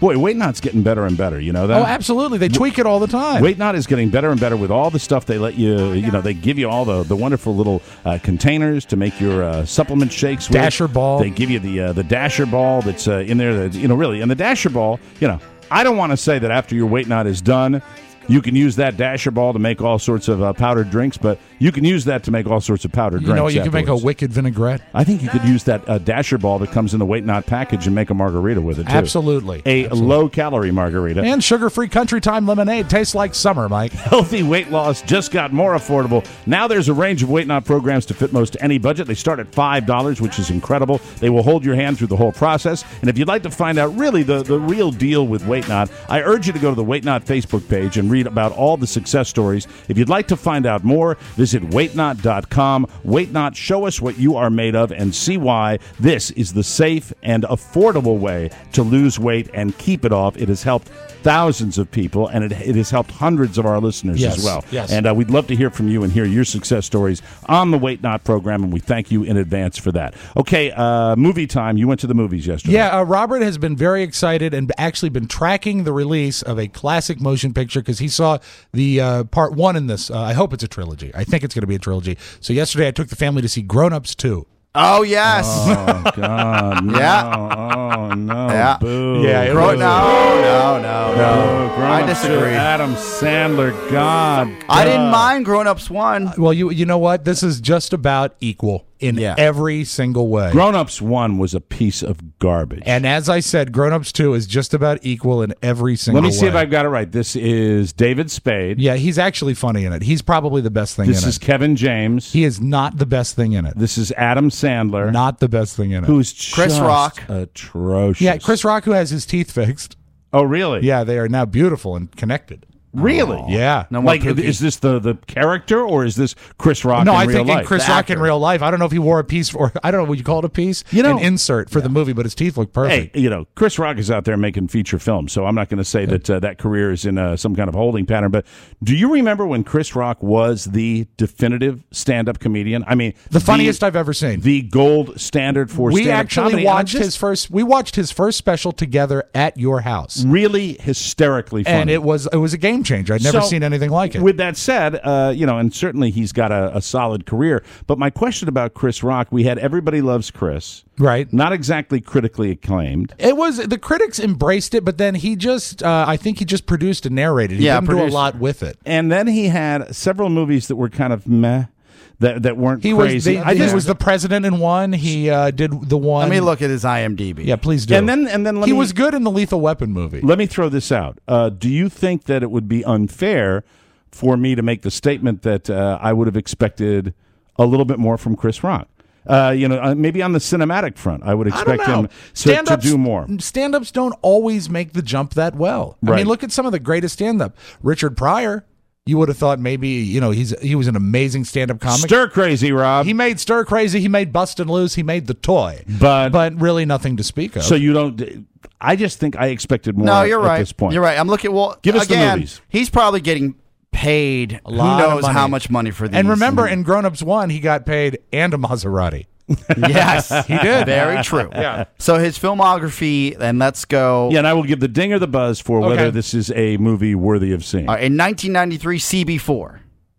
Boy, Weight Knot's getting better and better. You know that? Oh, absolutely. They tweak it all the time. Weight Knot is getting better and better with all the stuff they let you, you know, they give you all the, the wonderful little uh, containers to make your uh, supplement shakes with. Dasher ball. They give you the uh, the Dasher ball that's uh, in there, that, you know, really. And the Dasher ball, you know, I don't want to say that after your Weight Knot is done, you can use that Dasher ball to make all sorts of uh, powdered drinks, but you can use that to make all sorts of powdered you drinks. You know, you can make a afterwards. wicked vinaigrette. I think you could use that uh, Dasher ball that comes in the Weight Knot package and make a margarita with it, too. Absolutely. A Absolutely. low-calorie margarita. And sugar-free Country Time lemonade tastes like summer, Mike. Healthy weight loss just got more affordable. Now there's a range of Weight Knot programs to fit most any budget. They start at five dollars, which is incredible. They will hold your hand through the whole process. And if you'd like to find out really the, the real deal with Weight Knot, I urge you to go to the Weight Knot Facebook page and read about all the success stories. If you'd like to find out more, visit weight knot dot com. Weight Knot, show us what you are made of and see why this is the safe and affordable way to lose weight and keep it off. It has helped thousands of people, and it, it has helped hundreds of our listeners Yes, as well. yes. And uh, we'd love to hear from you and hear your success stories on the Weight Knot program, and we thank you in advance for that. Okay, uh, movie time. You went to the movies yesterday. Yeah, uh, Robert has been very excited and actually been tracking the release of a classic motion picture because he saw the uh, part one in this. Uh, I hope it's a trilogy. I think it's going to be a trilogy. So yesterday I took the family to see Grown Ups two. Oh, yes. Oh, God. No. Yeah. Oh, no. Yeah. Boo. Yeah, it Bro, was- no, no, no, no. Grown I Ups disagree. two, Adam Sandler. God. I didn't God. mind Grown Ups one. Well, you you know what? This is just about equal in Yeah. every single way. Grown Ups one was a piece of garbage. And as I said, Grown Ups two is just about equal in every single Let way. me see if I've got it right. This is David Spade. Yeah, he's actually funny in it. He's probably the best thing This in is it. Kevin James. He is not the best thing in it. This is Adam Sandler. Not the best thing in it. Who's Chris just Rock. atrocious. Yeah, Chris Rock, who has his teeth fixed. Oh, really? Yeah, they are now beautiful and connected. Really? Yeah. No more Like, Pookie. is this the, the character, or is this Chris Rock No, in I real think life? in Chris The Rock in actor. real life. I don't know if he wore a piece, or I don't know what you call it, a piece. You know- an insert for the movie, but his teeth look Hey, perfect. you know, Chris Rock is out there making feature films, so I'm not going to say that uh, that career is in uh, some kind of holding pattern. But do you remember when Chris Rock was the definitive stand-up comedian? I mean, The funniest I've ever seen. the gold standard for We stand-up actually comedy. And I'm watched just his first. We watched his first special together at your house, really hysterically funny. and it was it was a game changer. I'd never So, seen anything like it. With that said, uh, you know, and certainly he's got a, a solid career. But my question about Chris Rock, we had Everybody Loves Chris. Right. Not exactly critically acclaimed. It was the critics embraced it, but then he just uh, I think he just produced and narrated. He Yeah, didn't do a produced. lot with it. And then he had several movies that were kind of meh, that, that weren't He was crazy. the, I he just- was the president in one. He uh, did the one. Let me look at his I M D B. Yeah, please do. And then, and then let he me, was good in the Lethal Weapon movie. Let me throw this out. Uh, do you think that it would be unfair for me to make the statement that uh, I would have expected a little bit more from Chris Rock? Uh, you know, uh, maybe on the cinematic front, I would I don't expect know. him to, to do more. Stand-ups don't always make the jump that well. I Right. mean, look at some of the greatest stand-up. Richard Pryor, you would have thought maybe, you know, he's he was an amazing stand-up comic. Stir crazy, Rob. He made Stir Crazy, he made Bustin' Loose, he made The Toy. But- but really nothing to speak of. So you don't. I just think I expected more. No, you're at right. this point. You're right. I'm looking. Well, Give us the again, movies. he's probably getting paid. A lot Who of knows money. how much money for these? And remember, in Grown Ups one, he got paid and a Maserati. yes, He did. Very true. Yeah. So his filmography, and let's go. Yeah, and I will give the ding or the buzz for Okay. whether this is a movie worthy of seeing. Uh, in nineteen ninety-three, C B four.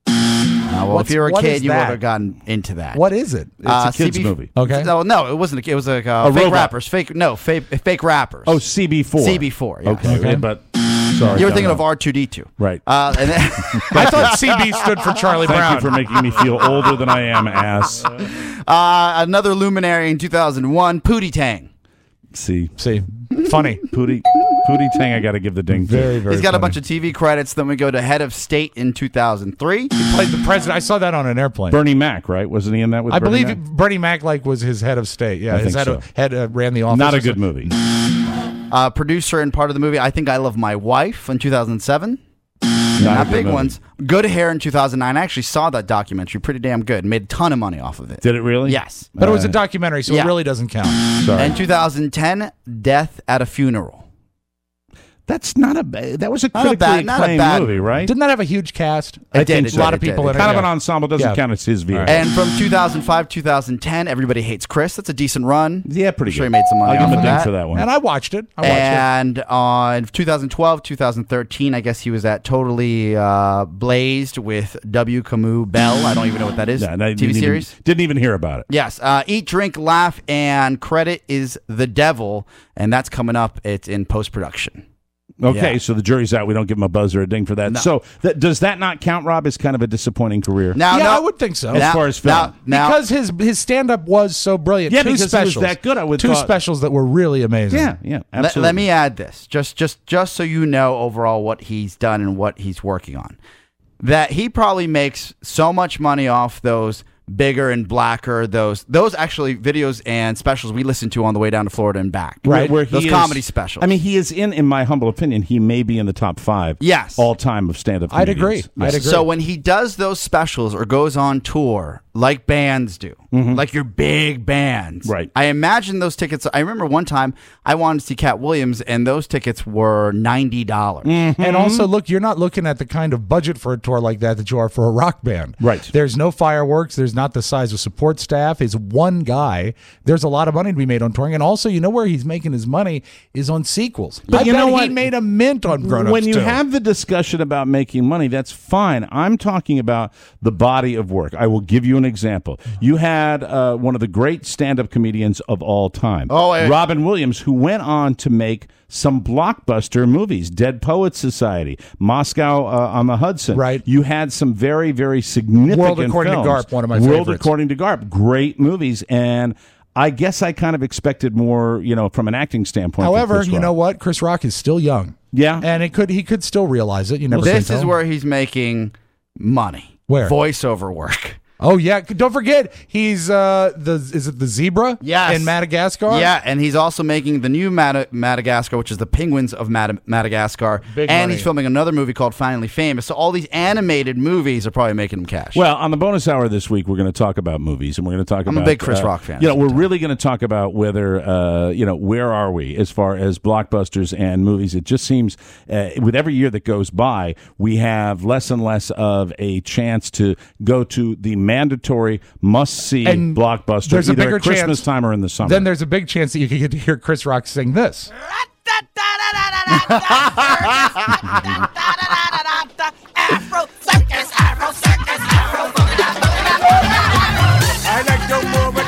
Now, well, What's- if you were a what kid, is you would that? have gotten into that. What is it? It's a kid's C B movie. Okay. No, no, it wasn't. A, it was like uh, A fake robot. rappers. Fake. No, fake. Fake rappers. Oh, C B four. C B four. Yes. Okay, Okay. but sorry, You were don't thinking know. of R two D two. Right. Uh, and then, I thought C B stood for Charlie Thank Brown. you for making me feel older than I am, ass. uh, another luminary in two thousand one, Pootie Tang. See, See, funny. Pootie, Pootie Tang, I got to give the ding. to. Very, very He's got a funny. bunch of T V credits. Then we go to Head of State in two thousand three. Played the president. I saw that on an airplane. Bernie Mac, right? Wasn't he in that with I Bernie believe Mac? Bernie Mac like was his head of state. Yeah, I his think head, so. of, head uh, ran the office. Not or a good something. movie. Uh, producer and part of the movie, I Think I Love My Wife in two thousand seven. Not a Not good big movie. ones. Good Hair in two thousand nine. I actually saw that documentary. Pretty damn good. Made a ton of money off of it. Did it really? Yes. But it was a Uh, documentary, so yeah. it really doesn't count. Sorry. And two thousand ten, Death at a Funeral. That's not a bad. That was a Not a critically bad- not a acclaimed bad movie, right? Didn't that have a huge cast? It I did, think it a lot did, of it people did. in it. Kind of yeah. an ensemble doesn't Yeah. count as his vehicle. And from two thousand five, two thousand ten, Everybody Hates Chris. That's a decent run. Yeah, pretty I'm sure good. he made some money I'll give off him a of ding that. for that one. And I watched it. I watched it. And on two thousand twelve, two thousand thirteen, I guess he was at Totally uh, Blazed with W. Camus Bell. I don't even know what that is. Yeah, and T I V didn't series. Even, didn't even hear about it. Yes. Uh, Eat, Drink, Laugh, and Credit is the Devil, and that's coming up. It's in post production. Okay, Yeah. so the jury's out. We don't give him a buzz or a ding for that. No. So th- does that not count, Rob, as kind of a disappointing career? Now, yeah, no, I would think so. As now- far as film. now, now, because his his stand up was so brilliant. Yeah, Two because he was specials. that good, I would Two thought- specials that were really amazing. Yeah, yeah, let, absolutely. let me add this, just just just so you know overall what he's done and what he's working on. That he probably makes so much money off those bigger and blacker, those those actually videos and specials we listened to on the way down to Florida and back. Right, where he those is- comedy specials. I mean, he is in, in my humble opinion, he may be in the top five. Yes. all time of stand-up. I'd comedians. agree. I'd Yes. agree. So when he does those specials or goes on tour, like bands do, like your big bands, Right. I imagine those tickets. I remember one time I wanted to see Cat Williams, and those tickets were ninety dollars. And also, look, you're not looking at the kind of budget for a tour like that that you are for a rock band. Right. There's no fireworks. There's not the size of support staff. He's one guy. There's a lot of money to be made on touring. And also, you know where he's making his money is on sequels. But I you bet know he what? made a mint on Grown Ups When you too. have the discussion about making money, that's fine. I'm talking about the body of work. I will give you an example. You had uh, one of the great stand-up comedians of all time, Oh, I- Robin Williams, who went on to make some blockbuster movies, Dead Poets Society, Moscow uh, on the Hudson. Right. You had some very, very significant World According to films. Garp, one of my World favorites. According to Garp, great movies. And I guess I kind of expected more, you know, from an acting standpoint. from However, Chris you Rock. know what? Chris Rock is still young. Yeah. And it could he could still realize it. You never This can is tell. where he's making money. Where? Voiceover work. Oh yeah, don't forget he's uh the is it the zebra? Yes. in Madagascar. Yeah, and he's also making the new Mad- Madagascar, which is the Penguins of Mad- Madagascar. Big and money. he's filming another movie called Finally Famous. So all these animated movies are probably making him cash. Well, on the bonus hour this week, we're going to talk about movies, and we're going to talk I'm a about. big Chris uh, Rock fan. You know, we're really going to talk about whether, uh, you know, where are we as far as blockbusters and movies? It just seems, uh, with every year that goes by, we have less and less of a chance to go to the mandatory must-see And blockbuster there's a either bigger at Christmas chance- time or in the summer. Then there's a big chance that you could get to hear Chris Rock sing this. Afro circus, Afro circus, Afro I like your movement,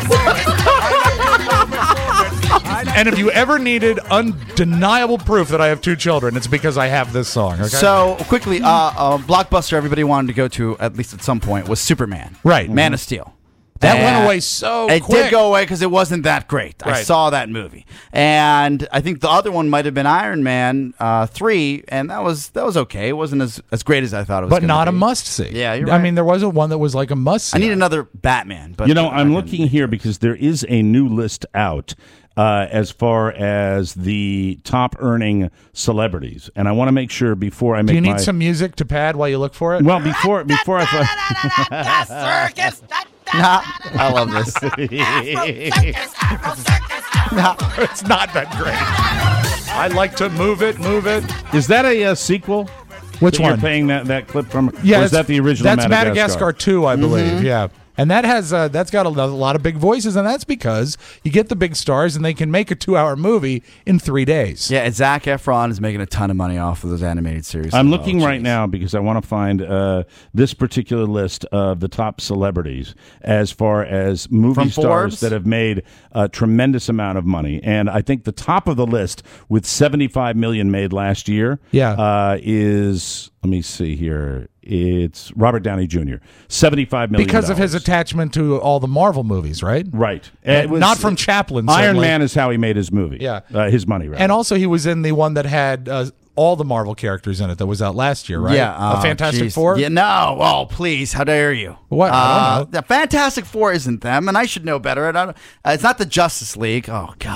And if you ever needed undeniable proof that I have two children, it's because I have this song. Okay? So quickly, uh, a blockbuster everybody wanted to go to at least at some point was Superman. Right. Man of Steel. That went And away so It quick. did go away because it wasn't that great. I Right. saw that movie, and I think the other one might have been Iron Man uh, three, and that was that was okay. It wasn't as, as great as I thought it was. but gonna not be. a must see. Yeah, you're I right. mean, there wasn't one that was like a must see. I need another Batman. But you know, I'm looking here because there is a new list out uh, as far as the top earning celebrities, and I want to make sure before I make Do you need my some music to pad while you look for it? well before before I fi- circus. Nah, I love this. Afro circus, Afro circus. It's not that great. I like to move it, move it. is that a uh, sequel? Which that one? You're paying that, that clip from? Yeah, or is it's- that the original? That's Madagascar, two, I believe. Yeah, and that has uh, that's got a, lo- a lot of big voices, and that's because you get the big stars, and they can make a two-hour movie in three days. Yeah, and Zac Efron is making a ton of money off of those animated series. I'm Oh, looking right geez. now because I want to find uh, this particular list of the top celebrities as far as movie From stars Forbes? that have made a tremendous amount of money. And I think the top of the list with seventy-five million made last year Yeah. uh, is, let me see here, it's Robert Downey Junior seventy-five million Because of his attachment to all the Marvel movies, right? Right. And It was- not from Chaplin. Iron certainly. Man is how he made his movie. Yeah. Uh, his money, right? And also, he was in the one that had uh, all the Marvel characters in it that was out last year, right? Yeah, a oh, Fantastic geez. Four. Yeah, no. Oh, please, how dare you? What? I Uh, don't know. The Fantastic Four isn't them, and I should know better. I don't, uh, it's not the Justice League. Oh God.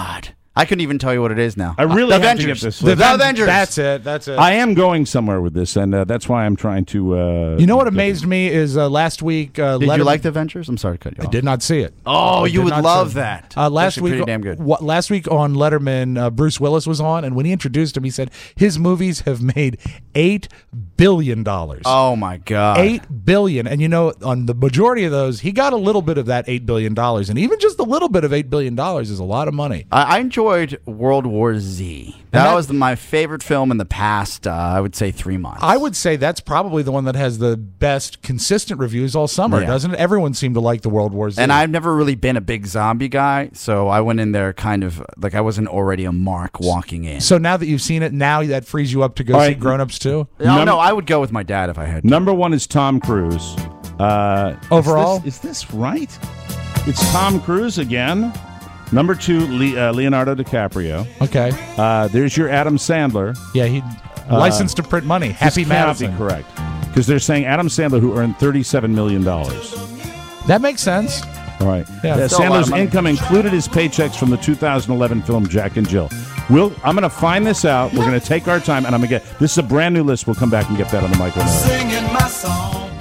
I couldn't even tell you what it is now. I really the have Avengers. to get this. The, list. the Avengers. That's it. That's it. I am going somewhere with this, and uh, that's why I'm trying to. Uh, you know what amazed me is uh, last week. Uh, Did Letterman, you like the Avengers? I'm sorry to cut you I off. did not see it. Oh, I you did would not love see it. that. Uh, last Actually week, pretty damn good. What, last week on Letterman, uh, Bruce Willis was on, and when he introduced him, he said his movies have made eight billion dollars. Oh my god, Eight billion, and you know, on the majority of those, he got a little bit of that eight billion dollars, and even just a little bit of eight billion dollars is a lot of money. I, I enjoyed World War Z. That, that- was the, my favorite film in the past. Uh, I would say three months. I would say that's probably the one that has the best consistent reviews all summer, Yeah. doesn't it? Everyone seemed to like the World War Z. And I've never really been a big zombie guy, so I went in there kind of like I wasn't already a mark walking in. So now that you've seen it, now that frees you up to go All see right. Grown Ups too? no, Num- no, I would go with my dad if I had to. Number one is Tom Cruise. Uh, Overall? is this, is this right? It's Tom Cruise again. Number two, Le- uh, Leonardo DiCaprio. Okay. Uh, there's your Adam Sandler. Yeah, he licensed to print money. Happy This cannot Madison. be correct because they're saying Adam Sandler, who earned thirty-seven million dollars. That makes sense. All right. Yeah. Uh, Still a lot of Sandler's money. income included his paychecks from the two thousand eleven film Jack and Jill. We'll, I'm going to find this out. We're going to take our time, and I'm going to get this is a brand new list. We'll come back and get that on the Michael Mara. Singing my song,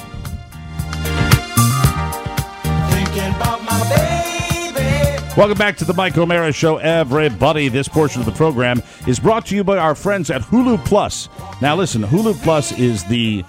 thinking about my baby. Welcome back to the Mike O'Mara Show, everybody. This portion of the program is brought to you by our friends at Hulu Plus. Now, listen, Hulu Plus is the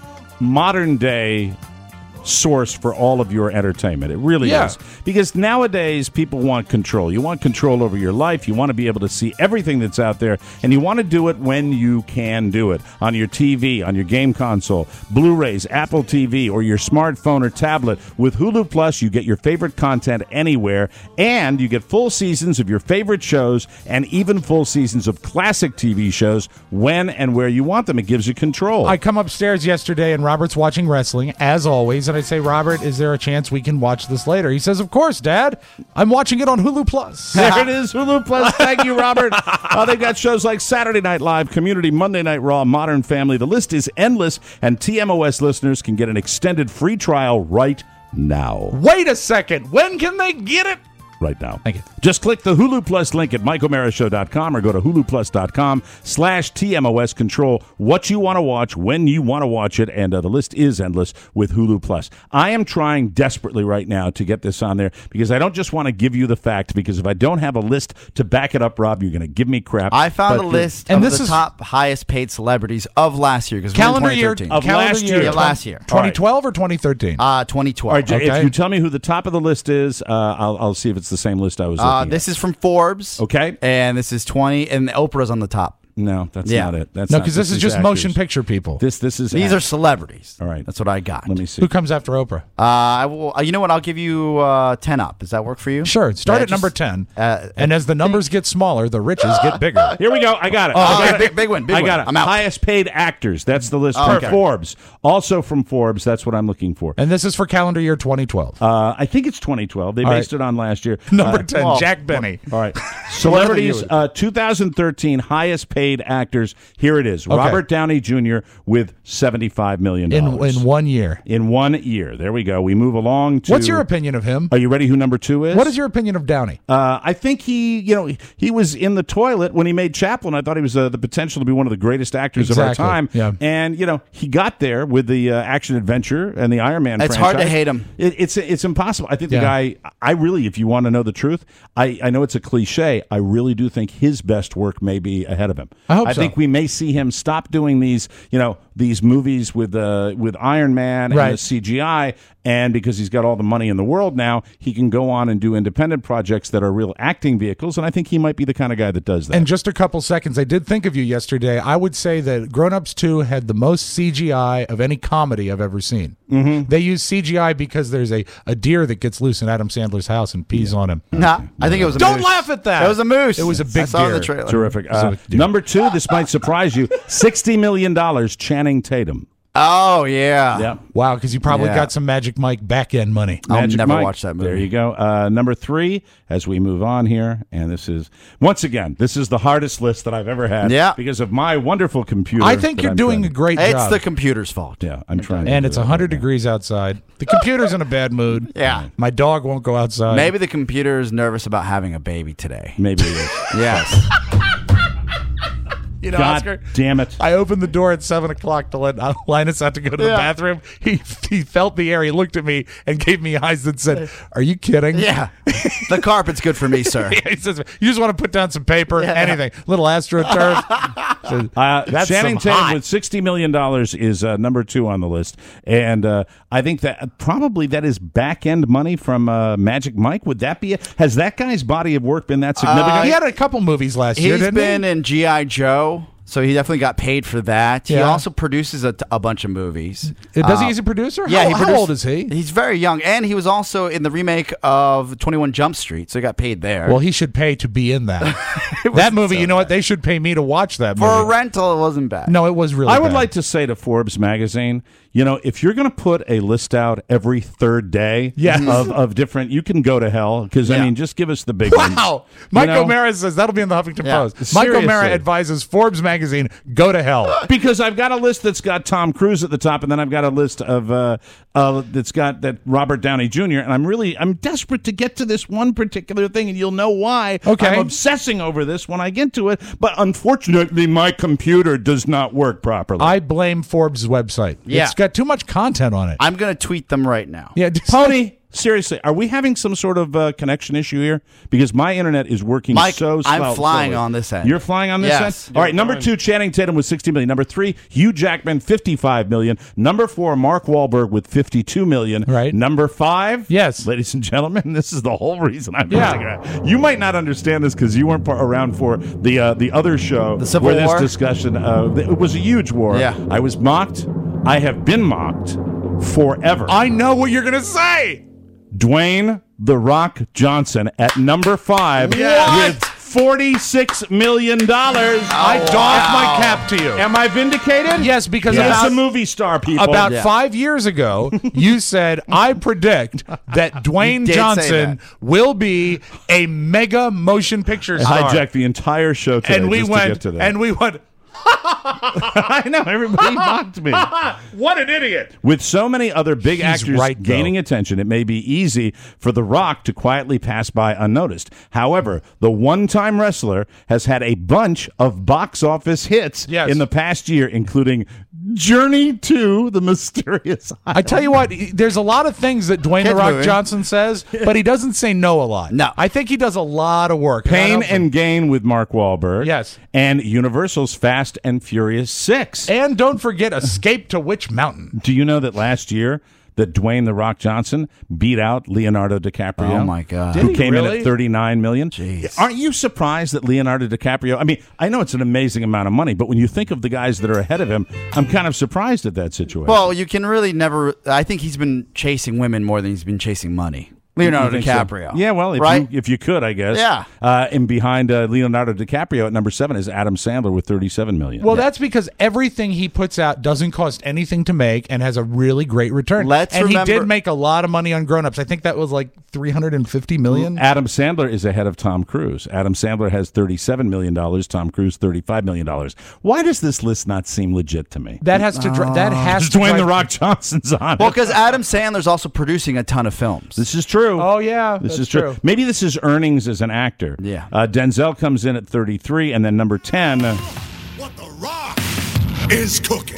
modern-day source for all of your entertainment. It really Yeah. is. Because nowadays, people want control. You want control over your life. You want to be able to see everything that's out there, and you want to do it when you can do it. On your T V, on your game console, Blu-rays, Apple T V, or your smartphone or tablet. With Hulu Plus, you get your favorite content anywhere, and you get full seasons of your favorite shows and even full seasons of classic T V shows when and where you want them. It gives you control. I come upstairs yesterday and Robert's watching wrestling, as always, and I say, Robert, is there a chance we can watch this later? He says, of course, Dad. I'm watching it on Hulu Plus. There it is, Hulu Plus. Thank you, Robert. Uh, they've got shows like Saturday Night Live, Community, Monday Night Raw, Modern Family. The list is endless, and T M O S listeners can get an extended free trial right now. Wait a second. When can they get it? Right now. Thank you. Just click the Hulu Plus link at mike o'mara show dot com or go to hulu plus dot com slash T M O S. Control what you want to watch, when you want to watch it, and uh, the list is endless with Hulu Plus. I am trying desperately right now to get this on there because I don't just want to give you the fact, because if I don't have a list to back it up, Rob, you're going to give me crap. I found But a the- list and of this the is- top highest paid celebrities of last year because Calendar year twenty thirteen. Of calendar last year, year. Yeah, last year. twenty twelve or twenty thirteen? Uh, twenty twelve. All right, Okay. if you tell me who the top of the list is, uh, I'll, I'll see if it's the same list I was looking Uh, at. this is from Forbes. Okay. And this is twenty, and Oprah's on the top. No, that's Yeah. not it. That's no, not- because this is just actors. motion picture people. This this is These are act- celebrities. All right. That's what I got. Let me see. Who comes after Oprah? Uh, I will. Uh, you know what? I'll give you uh, ten up. Does that work for you? Sure. Start Yeah, at number just- ten. uh, and as the numbers get smaller, the riches get bigger. Here we go. I got it. Oh, I got okay, it. big- big win, big I win. got it. I'm out. Highest paid actors. That's the list Oh, from okay. Forbes. Also from Forbes. That's what I'm looking for. And this is for calendar year twenty twelve. Uh, I think it's twenty twelve. They All based right. it on last year. number Uh, ten, well, Jack Benny. All right. Celebrities, you? uh, two thousand thirteen highest paid actors. Here it is. Okay. Robert Downey Junior with seventy-five million In, dollars. in one year. In one year. There we go. We move along to. What's your opinion of him? Are you ready who number two is? What is your opinion of Downey? Uh, I think he, you know, he, he was in the toilet when he made Chaplin. I thought he was uh, the potential to be one of the greatest actors Exactly, of our time. yeah. And you know, he got there with the uh, action adventure and the Iron Man. It's franchise. hard to hate him. It, it's it's impossible. I think the Yeah. guy. I really, if you want to know the truth, I, I know it's a cliche. I really do think his best work may be ahead of him. I hope I so. think we may see him stop doing these, you know, these movies with uh, with Iron Man Right. and the C G I. And because he's got all the money in the world now, he can go on and do independent projects that are real acting vehicles. And I think he might be the kind of guy that does that. In just a couple seconds, I did think of you yesterday. I would say that Grown Ups two had the most C G I of any comedy I've ever seen. Mm-hmm. They use C G I because there's a, a deer that gets loose in Adam Sandler's house and pees on him. Nah, I think it was a Don't moose. laugh at that. It was a moose. It was a big I saw deer. the trailer. Terrific. So, Uh, dude. number two, this might surprise you, sixty million dollars, Channing Tatum. Oh, yeah. Yep. Wow, because you probably Yeah. got some Magic Mike back end money. I'll Magic never Mike. watch that movie. There you go. Uh, number three, as we move on here, and this is, once again, this is the hardest list that I've ever had Yeah. because of my wonderful computer. I think that you're I'm doing trying a great It's job. the computer's fault. to- Yeah, I'm trying to and do it's that one hundred right now. degrees outside. The computer's in a bad mood. Yeah. My dog won't go outside. Maybe the computer is nervous about having a baby today. Maybe it is. Yes. You know, God Oscar, damn it. I opened the door at seven o'clock to let Linus out to go to the Yeah. bathroom. He he felt the air. He looked at me and gave me eyes that said, "Are you kidding?" Yeah. The carpet's good for me, sir. He says, "You just want to put down some paper, Yeah. anything, little astroturf." So, Uh, that's Channing some Tatum hot. with sixty million dollars is uh, number two on the list. And uh, I think that probably that is back end money from uh, Magic Mike. Would that be it? Has that guy's body of work been that significant? he had a couple movies last year, He's didn't been he? in G I. Joe, so he definitely got paid for that. He Yeah. also produces a, a bunch of movies. Uh, Does he? Uh, He's a producer. Yeah, how, he how produced- old is he? He's very young, and he was also in the remake of twenty-one Jump Street, so he got paid there. Well, he should pay to be in that. that movie, you know what? They should pay me to watch that for movie. a rental, it wasn't bad. no, it was really I would bad. like to say to Forbes magazine, you know, if you're going to put a list out every third day Yes. of, of different, you can go to hell because, I Yeah. mean, just give us the big ones. Wow. You Mike know? O'Mara says that'll be in the Huffington Yeah. Post. Mike Seriously. O'Mara advises Forbes magazine, go to hell. Because I've got a list that's got Tom Cruise at the top, and then I've got a list of uh, uh, that's got that Robert Downey Junior And I'm really I'm desperate to get to this one particular thing, and you'll know why. Okay. I'm obsessing over this when I get to it, but unfortunately, my computer does not work properly. I blame Forbes' website. Yeah. It's got too much content on it. I'm going to tweet them right now. yeah, just- Pony, seriously, are we having some sort of uh, connection issue here? Because my internet is working Mike, so slow. I'm flying slowly. on this end. You're flying on this Yes. end? All right, number two, Channing Tatum with sixty million dollars. Number three, Hugh Jackman, fifty-five million dollars. Number four, Mark Wahlberg with fifty-two million dollars. Right. Number five, Yes. ladies and gentlemen, this is the whole reason I'm Yeah. bringing it up. You might not understand this because you weren't par- around for the uh, the other show The Civil where this War? discussion, uh, it was a huge war. Yeah. I was mocked. I have been mocked forever. I know what you're going to say. Dwayne The Rock Johnson at number five What? with forty-six million dollars. I doff my cap to you. Am I vindicated? Yes, because He is about- a movie star, people. About Yeah. five years ago, you said, I predict that Dwayne did say Johnson that. will be a mega motion picture I star. hijacked the entire show today and we just to went, get to that. and we went, I know, everybody mocked me. what an idiot. With so many other big He's actors right, though. gaining attention, it may be easy for The Rock to quietly pass by unnoticed. However, the one-time wrestler has had a bunch of box office hits Yes. in the past year, including Journey to the Mysterious Island. I tell you what, he- there's a lot of things that Dwayne The Kids Rock movie. Johnson says, but he doesn't say no a lot. No. I think he does a lot of work. I Pain don't- and Gain with Mark Wahlberg. Yes. And Universal's Fast and Furious six. And don't forget Escape to Witch Mountain. Do you know that last year that Dwayne The Rock Johnson beat out Leonardo DiCaprio? Oh, my God. Did Who he came in really? at thirty-nine million Jeez. dollars. Aren't you surprised that Leonardo DiCaprio, I mean, I know it's an amazing amount of money, but when you think of the guys that are ahead of him, I'm kind of surprised at that situation. Well, you can really never. I think he's been chasing women more than he's been chasing money. Leonardo You think so? DiCaprio. Yeah, well, if, right? you, if you could, I guess. Yeah. Uh, and behind uh, Leonardo DiCaprio at number seven is Adam Sandler with thirty-seven million dollars. Well, that's because everything he puts out doesn't cost anything to make and has a really great return. Let's and remember- he did make a lot of money on Grown Ups. I think that was like three hundred fifty million dollars. Adam Sandler is ahead of Tom Cruise. Adam Sandler has thirty-seven million dollars. Tom Cruise, thirty-five million dollars. Why does this list not seem legit to me? That has to dri- that has to Dwayne drive- The Rock Johnson's on Well, it. because Adam Sandler's also producing a ton of films. This is true. Oh yeah, This that's is true. true. Maybe this is earnings as an actor. Yeah. Uh, Denzel comes in at thirty-three, and then number ten. uh, What the Rock is cooking.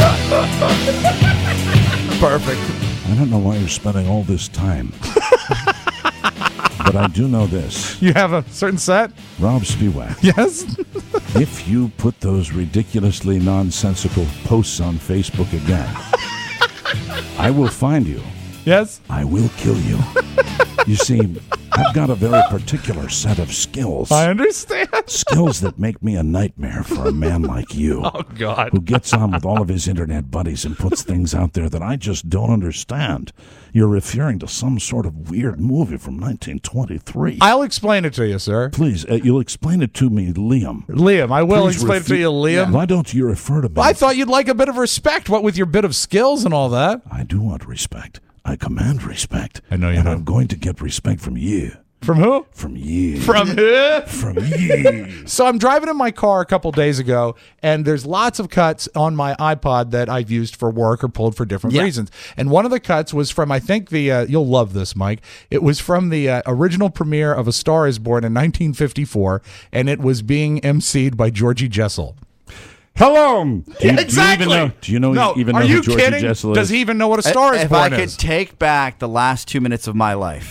Perfect. I don't know why you're spending all this time. But I do know this. You have a certain set? Rob Spiewak, Yes. if you put those ridiculously nonsensical posts on Facebook again, I will find you. Yes. I will kill you. You see, I've got a very particular set of skills. I understand. Skills that make me a nightmare for a man like you. Oh, God. Who gets on with all of his internet buddies and puts things out there that I just don't understand. You're referring to some sort of weird movie from nineteen twenty-three. I'll explain it to you, sir. Please, uh, you'll explain it to me, Liam. Liam, I will Please explain refu- it to you, Liam. Why don't you refer to me? I thought you'd like a bit of respect, what with your bit of skills and all that. I do want respect. I command respect. I know you and do. I'm going to get respect from you. From who? From you. From who? From you. So I'm driving in my car a couple days ago, and there's lots of cuts on my iPod that I've used for work or pulled for different Yeah. reasons. And one of the cuts was from, I think the, uh, you'll love this, Mike. It was from the uh, original premiere of A Star is Born in nineteen fifty-four, and it was being emceed by Georgie Jessel. Hello. Do you, exactly. Do you even know, do you know no, even are know you who Georgie kidding? Jessel is? Does he even know what A Star is If Born I could is? take back the last two minutes of my life.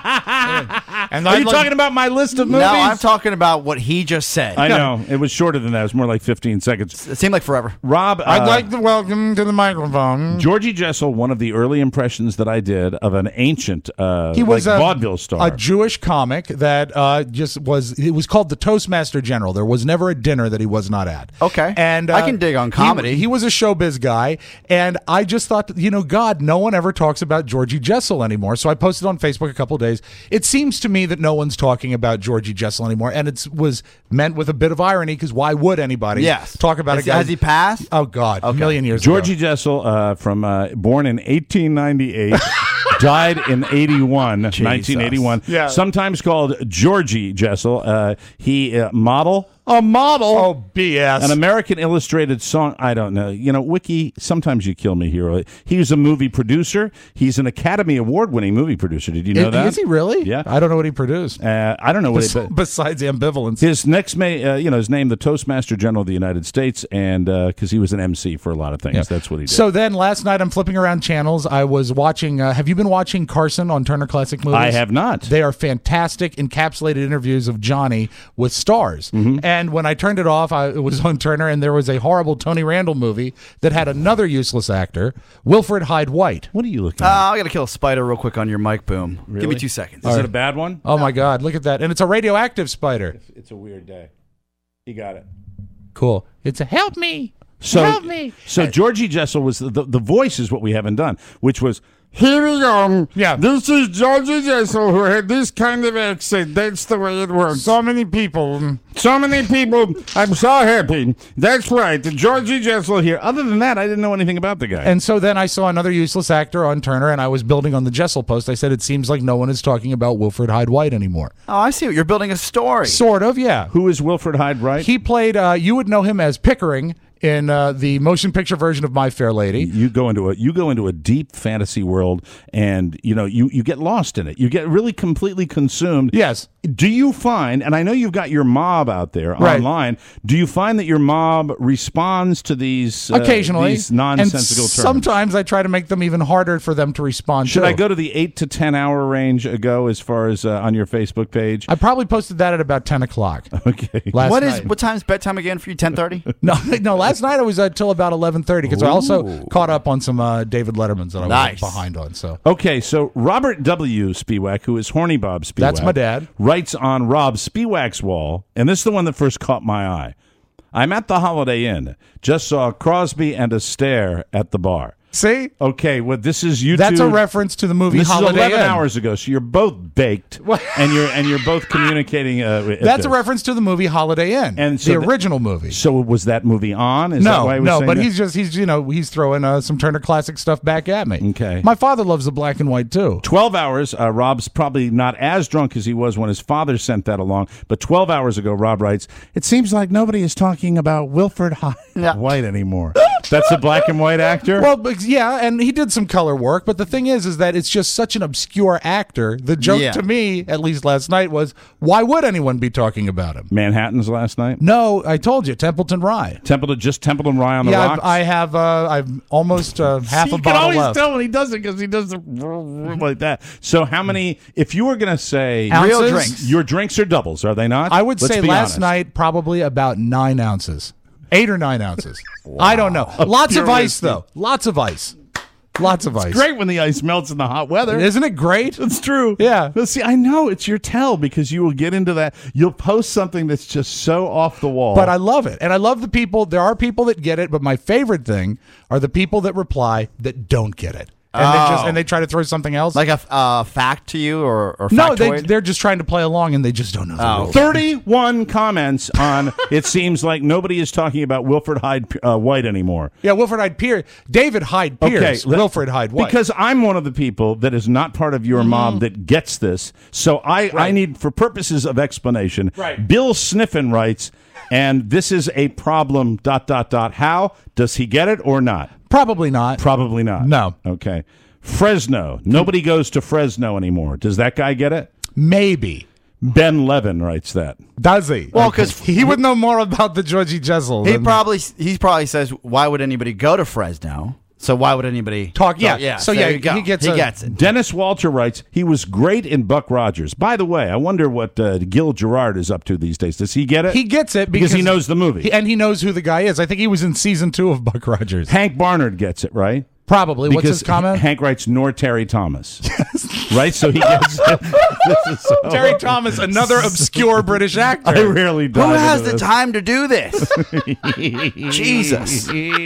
And Are I'd you like- talking about my list of movies? No, I'm talking about what he just said. I know. It was shorter than that. It was more like fifteen seconds. It seemed like forever. Rob, I'd uh, like to welcome to the microphone. Georgie Jessel, one of the early impressions that I did of an ancient uh, He was like a, vaudeville star. a Jewish comic that uh, just was. It was called the Toastmaster General. There was never a dinner that he was not at. Okay. and uh, I can dig on he- comedy. He, was a showbiz guy, and I just thought, that, you know, God, no one ever talks about Georgie Jessel anymore. So I posted on Facebook a couple of days. It seems to me that no one's talking about Georgie Jessel anymore, and it was meant with a bit of irony because why would anybody Yes. talk about Has- a guy? has he passed? Oh God, a million years Georgie ago. Jessel, uh, from uh, born in eighteen ninety-eight, died in eighty-one, nineteen eighty-one. Yeah. Sometimes called Georgie Jessel. Uh, he uh, model. A model. Oh, B S. An American Illustrated song. I don't know. You know, Wiki, sometimes you kill me, hero. He was a movie producer. He's an Academy Award winning movie producer. Did you know Is- that? Is he really? Yeah. I don't know what he produced. Uh, I don't know what Bes- it, but besides ambivalence. his next, ma- uh, you know, his name, the Toastmaster General of the United States, and because he was an M C for a lot of things. Yeah. That's what he did. So then last night I'm flipping around channels. I was watching. Uh, have you been watching Carson on Turner Classic Movies? I have not. They are fantastic encapsulated interviews of Johnny with stars. Mm-hmm. And when I turned it off, I, it was on Turner, and there was a horrible Tony Randall movie that had another useless actor, Wilfred Hyde White. What are you looking Uh, at? I got to kill a spider real quick on your mic boom. Give me Really? two seconds. Is it a bad one? Oh my God, look at that. And it's a radioactive spider. It's a weird day. You got it. Cool. It's a help me. So, help me. so Georgie Jessel was the, the the voice is what we haven't done, which was Here we go. Yeah. This is Georgie Jessel who had this kind of accent. That's the way it works. So many people. So many people. I'm so happy. That's right. Georgie Jessel here. Other than that, I didn't know anything about the guy. And so then I saw another useless actor on Turner, and I was building on the Jessel post. I said, it seems like no one is talking about Wilfred Hyde White anymore. Oh, I see. You're building a story. Sort of, yeah. Who is Wilfred Hyde White? He played, uh, you would know him as Pickering in uh, the motion picture version of My Fair Lady. You go into a you go into a deep fantasy world, and you know you you get lost in it. You get really completely consumed. Yes. Do you find, and I know you've got your mob out there Right. online. Do you find that your mob responds to these uh, Occasionally. these nonsensical and terms? Sometimes I try to make them even harder for them to respond Should to. I go to the eight to ten hour range ago as far as uh, on your Facebook page? I probably posted that at about ten o'clock. Okay. Last What is night. what time's bedtime again for you? Ten thirty. No, no. Last night I was until about eleven thirty because I also caught up on some uh, David Letterman's that I Nice. was behind on. So Okay, so Robert W. Spiewak, who is Horny Bob Spiewak, That's my dad. writes on Rob Spiewak's wall, and this is the one that first caught my eye. I'm at the Holiday Inn. Just saw Crosby and Astaire at the bar. see, Okay, well, this is YouTube. that's a reference to the movie This Holiday is eleven Inn. hours ago, so you're both baked, and you're and you're both communicating. Uh, at That's a this. reference to the movie Holiday Inn, And so the th- original movie. So was that movie on? Is that no, why I was no, saying but that? he's just he's you know he's throwing uh, some Turner Classic stuff back at me. Okay. My father loves the black and white too. twelve hours. Uh, Rob's probably not as drunk as he was when his father sent that along, but twelve hours ago, Rob writes, it seems like nobody is talking about Wilfred Hyde Yeah. White anymore. That's a black and white actor? Well, but yeah, and he did some color work, but the thing is, is that it's just such an obscure actor. The joke Yeah. to me, at least last night, was why would anyone be talking about him? Manhattan's last night? No, I told you, Templeton Rye. Templeton, just Templeton Rye on the Yeah, rocks? I've, I have. Uh, I've almost uh, half See, a you can bottle always left. tell when he does it because he does it like that. So how many, if you were going to say... Ounces? Real drinks. Your drinks are doubles, are they not? I would Let's say be last honest. night probably about nine ounces, eight or nine ounces. I don't know. Lots of pure ice whiskey. though. Lots of ice. Lots of ice. It's great when the ice melts in the hot weather. Isn't it great? It's true. Yeah. But see, I know it's your tell because you will get into that. You'll post something that's just so off the wall. But I love it. And I love the people. There are people that get it, but my favorite thing are the people that reply that don't get it. And Oh. they just and they try to throw something else. Like a uh, fact to you or, or no, they, factoid? they're just trying to play along and they just don't know the Oh. rules. thirty-one comments on it seems like nobody is talking about Wilfred Hyde uh, White anymore. Yeah, Wilfred Hyde Pierce. David Hyde Pierce. let- Wilfred Hyde White. Because I'm one of the people that is not part of your mob that gets this. So I, I need, for purposes of explanation, Right. Bill Sniffen writes, and this is a problem, dot, dot, dot. How? Does he get it or not? Probably not. Probably not. No. Okay. Fresno. Nobody goes to Fresno anymore. Does that guy get it? Maybe. Ben Levin writes that. Does he? Well, 'cause he would know more about the Georgie Jessel. He than- probably he probably says, "Why would anybody go to Fresno?" So why would anybody Talk- yeah. yeah. So, there yeah, you go. he gets he a- gets it. Dennis Walter writes, he was great in Buck Rogers. By the way, I wonder what uh, Gil Gerard is up to these days. Does he get it? He gets it because, because, he knows the movie. he- and he knows who the guy is. I think he was in season two of Buck Rogers. Hank Barnard gets it, right? Probably. What's Because his comment? Hank writes, nor Terry Thomas. Right? So he gets it. This is so- Terry Thomas, another obscure British actor. I rarely Who dive has into the this. time to do this? Jesus.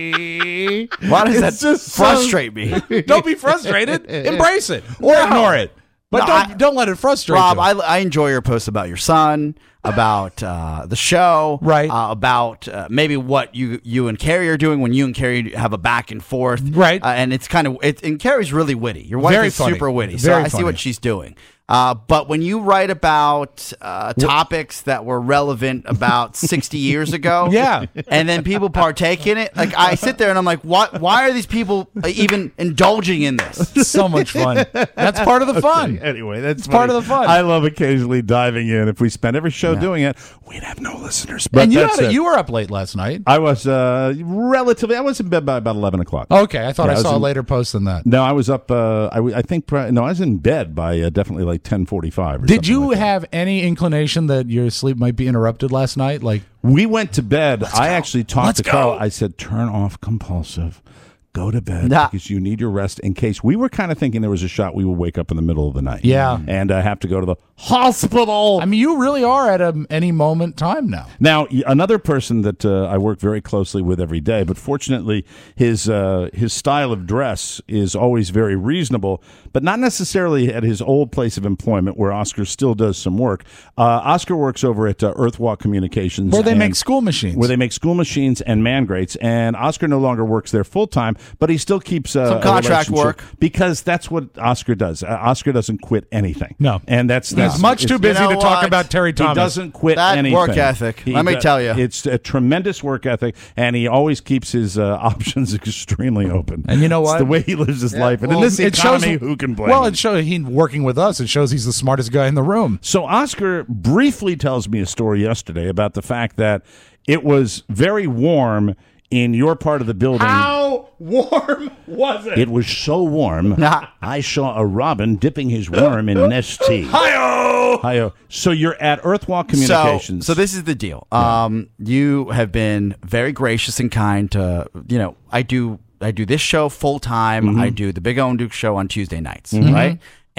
Why does that just so- frustrate me? Don't be frustrated. Embrace it or ignore it. But No, don't I- don't let it frustrate Rob, you. I, I enjoy your posts about your son, about uh, the show, Right. Uh, about uh, maybe what you you and Carrie are doing when you and Carrie have a back and forth, Right. Uh, and it's kind of it, and Carrie's really witty. Your wife Very is funny. super witty, so Very I see funny. what she's doing. Uh, but when you write about uh, topics that were relevant about sixty years ago, Yeah. and then people partake in it, like I sit there and I'm like, what? Why are these people uh, even indulging in this? It's so much fun. That's part of the fun. Anyway, that's part funny. of the fun. I love occasionally diving in. If we spent every show doing it, we'd have no listeners. But And you that's had a, it. you were up late last night. I was uh, relatively. I was in bed by about eleven o'clock. Okay, I thought Yeah, I I was saw a in- later post than that. No, I was up. Uh, I, w- I think. pri- No, I was in bed by uh, definitely like ten forty-five. Did you have any inclination that your sleep might be interrupted last night? Like, We went to bed. I actually talked Let's to Carl. go. I said, "Turn off compulsive. Go to bed Nah. because you need your rest." In case we were kind of thinking there was a shot we would wake up in the middle of the night, Yeah. and uh, have to go to the hospital. I mean, you really are at a, any moment time now. Now, y- another person that uh, I work very closely with every day, but fortunately, his uh, his style of dress is always very reasonable, but not necessarily at his old place of employment where Oscar still does some work. Uh, Oscar works over at uh, Earthwalk Communications, Where they and- make school machines. where they make school machines and man grates, and Oscar no longer works there full time, but he still keeps uh, Some a contract relationship work. because that's what Oscar does. Uh, Oscar doesn't quit anything. No. and that's, that's He's much too it's- busy You know to talk what? about Terry he Thomas. doesn't quit That anything. work ethic, He let me do- tell you. It's a tremendous work ethic, and he always keeps his uh, options extremely open. And you know It's what? the way he lives his life. And in Well, this economy, who can blame Well, him? it shows he working with us. It shows he's the smartest guy in the room. So Oscar briefly tells me a story yesterday about the fact that it was very warm in your part of the building. How warm was it? It was so warm, Nah. I saw a robin dipping his worm in Nestea. Hi-oh! Hi-oh. So you're at Earthwalk So, Communications. so this is the deal. Um, you have been very gracious and kind to, you know, I do I do this show full time. Mm-hmm. I do the Big O and Duke show on Tuesday nights, right?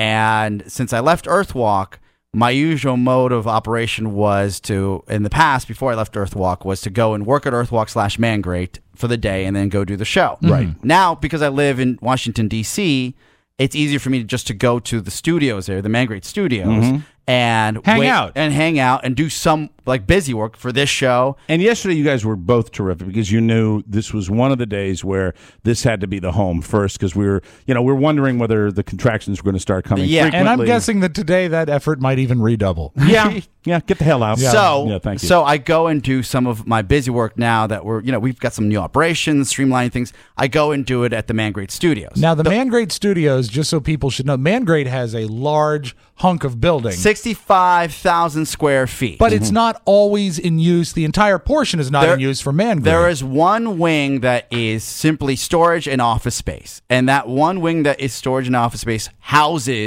And since I left Earthwalk, my usual mode of operation was to, in the past, before I left Earthwalk, was to go and work at Earthwalk slash Mangrate for the day and then go do the show. Right. Now, because I live in Washington, D C, it's easier for me to just to go to the studios there, the Mangrate studios, and Hang wait- out. and hang out and do some like busy work for this show. And yesterday, you guys were both terrific because you knew this was one of the days where this had to be the home first because we were, you know, we were wondering whether the contractions were going to start coming. Yeah, And I'm frequently. guessing that today that effort might even redouble. yeah, yeah, get the hell out. So, yeah, thank you. so I go and do some of my busy work now that we're, you know, we've got some new operations, streamlining things. I go and do it at the Mangrate Studios. Now, the Mangrate Studios, just so people should know, Mangrate has a large hunk of building. sixty-five thousand square feet. But it's not always in use. The entire portion is not There- in use for Mangrate. There is one wing that is simply storage and office space. And that one wing that is storage and office space houses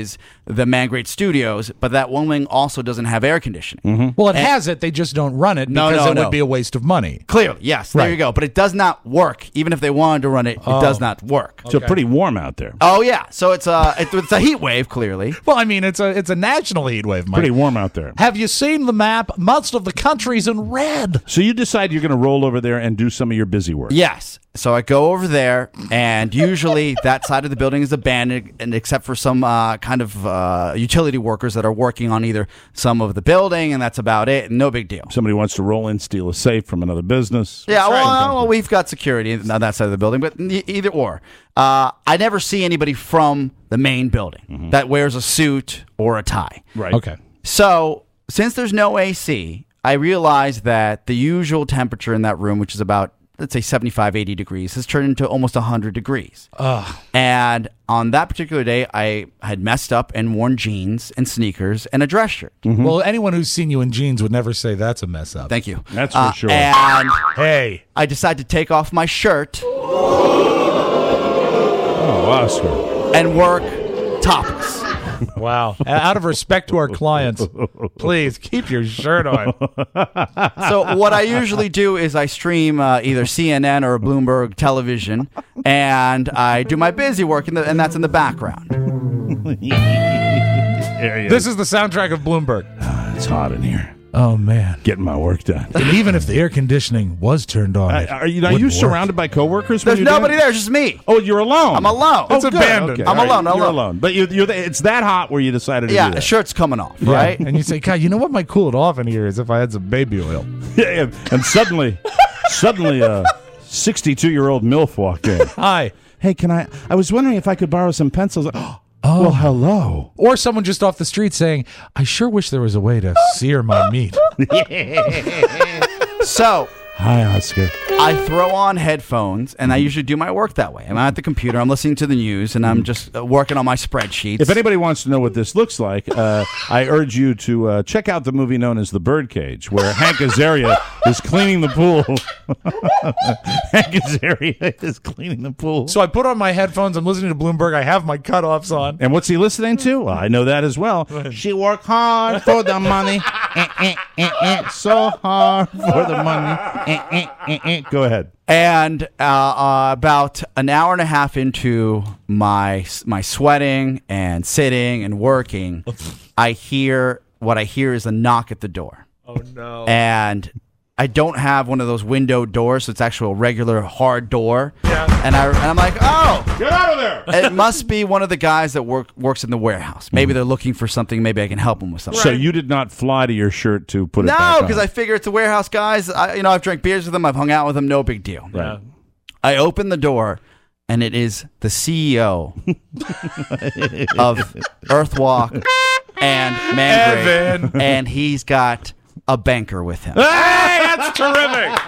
the Man Great Studios, but that one wing also doesn't have air conditioning. Mm-hmm. Well, it and, has it. They just don't run it no, because no, it no. would be a waste of money. Clearly, yes. There right. you go. But it does not work. Even if they wanted to run it, oh. it does not work. So pretty warm out there. Oh yeah. So it's a it, it's a heat wave. Clearly. Well, I mean, it's a it's a national heat wave, Mike. Pretty warm out there. Have you seen the map? Most of the country's in red. So you decide you're going to roll over there and do some of your busy work. Yes. So I go over there, and usually that side of the building is abandoned, and except for some uh, kind of uh, utility workers that are working on either some of the building, and that's about it. No big deal. Somebody wants to roll in, steal a safe from another business. Yeah, well, uh, well, we've got security on that side of the building, but e- either or. Uh, I never see anybody from the main building mm-hmm. that wears a suit or a tie. Right. Okay. So since there's no A C, I realize that the usual temperature in that room, which is about, let's say seventy-five, eighty degrees, has turned into almost one hundred degrees. Ugh. And on that particular day, I had messed up and worn jeans and sneakers and a dress shirt. Mm-hmm. Well, anyone who's seen you in jeans would never say that's a mess up. Thank you. That's for uh, sure. And hey, I decided to take off my shirt. Oh, Oscar. And work topless. Wow. Out of respect to our clients, please keep your shirt on. So what I usually do is I stream uh, either C N N or Bloomberg television, and I do my busy work, in the, and that's in the background. This is the soundtrack of Bloomberg. Ah, it's hot in here. Oh, man. Getting my work done. And even if the air conditioning was turned on, uh, are you, are you surrounded by coworkers? There's nobody there, just me. Oh, you're alone? I'm alone. Oh, it's good. abandoned. Okay. I'm Right. alone. You're alone. alone. But you, you're, it's that hot where you decided to yeah, do that. the shirt's coming off, yeah. right? And you say, God, you know what might cool it off in here is if I had some baby oil. Yeah, yeah. And suddenly, suddenly a sixty-two-year-old MILF walked in. Hi. Hey, can I, I was wondering if I could borrow some pencils. Oh, well, hello. Or someone just off the street saying, I sure wish there was a way to sear my meat. So, hi, Oscar. I throw on headphones, and I usually do my work that way. I'm at the computer, I'm listening to the news, and I'm just uh, working on my spreadsheets. If anybody wants to know what this looks like, uh, I urge you to uh, check out the movie known as The Birdcage, where Hank Azaria is cleaning the pool. Hank Azaria is cleaning the pool. So I put on my headphones, I'm listening to Bloomberg, I have my cutoffs on. And what's he listening to? Well, I know that as well. She worked hard for the money. eh, eh, eh, eh, so hard for the money. Eh, eh, eh, eh. Go ahead. And uh, uh, about an hour and a half into my my sweating and sitting and working, I hear what I hear is a knock at the door. Oh, no. And I don't have one of those window doors, so it's actually a regular hard door. Yeah. And, I, and I'm like, oh. Get out of there. It must be one of the guys that work works in the warehouse. Maybe they're looking for something. Maybe I can help them with something. So you did not fly to your shirt to put it back No, on? because I figure it's the warehouse guys. I, you know, I've drank beers with them. I've hung out with them. No big deal. Right. I open the door, and it is the C E O of Earthwalk and Mandrake, Evan. and he's got a banker with him. Hey, that's terrific.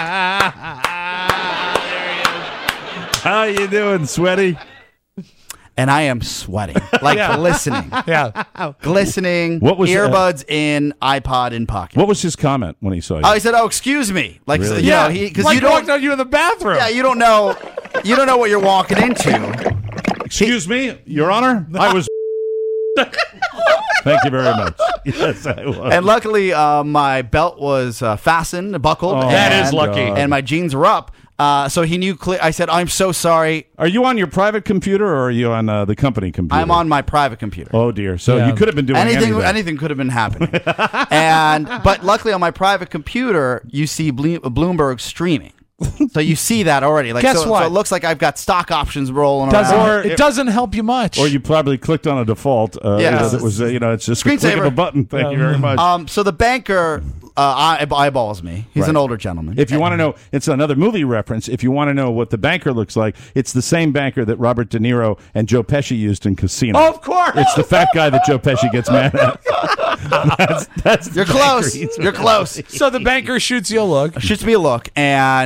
How you doing, Sweaty? And I am sweating, like Yeah. glistening, Yeah. glistening. What was, uh, earbuds in, iPod in pocket? What was his comment when he saw you? Oh, he said, "Oh, excuse me." Like, Really? you Yeah. know, he because like you don't. walked on you in the bathroom. Yeah, you don't know. You don't know what you're walking into. Excuse me, Your Honor. I was. Thank you very much. Yes, I was. And luckily, uh, my belt was uh, fastened, buckled. Oh, That and, is lucky. And my jeans were up. Uh, so he knew. Clear. I said, "I'm so sorry. Are you on your private computer or are you on uh, the company computer? I'm on my private computer." Oh dear. So Yeah. you could have been doing anything. anything. Anything could have been happening. and but luckily, on my private computer, you see Ble- Bloomberg streaming. So you see that already. Like, Guess so, what? so it looks like I've got stock options rolling Doesn't, around. Or it if- doesn't help you much. Or you probably clicked on a default. Uh, Yeah. you know, that was uh, you know it's just a click of Screensaver. a button. Thank you very much. Um, so the banker uh, eye- eyeballs me. He's Right. an older gentleman. If you want to know, it's another movie reference. If you want to know what the banker looks like, it's the same banker that Robert De Niro and Joe Pesci used in Casino. of course. It's the fat guy that Joe Pesci gets mad at. that's, that's the You're banker close. he's- You're close. So the banker shoots you a look. Shoots me a look, and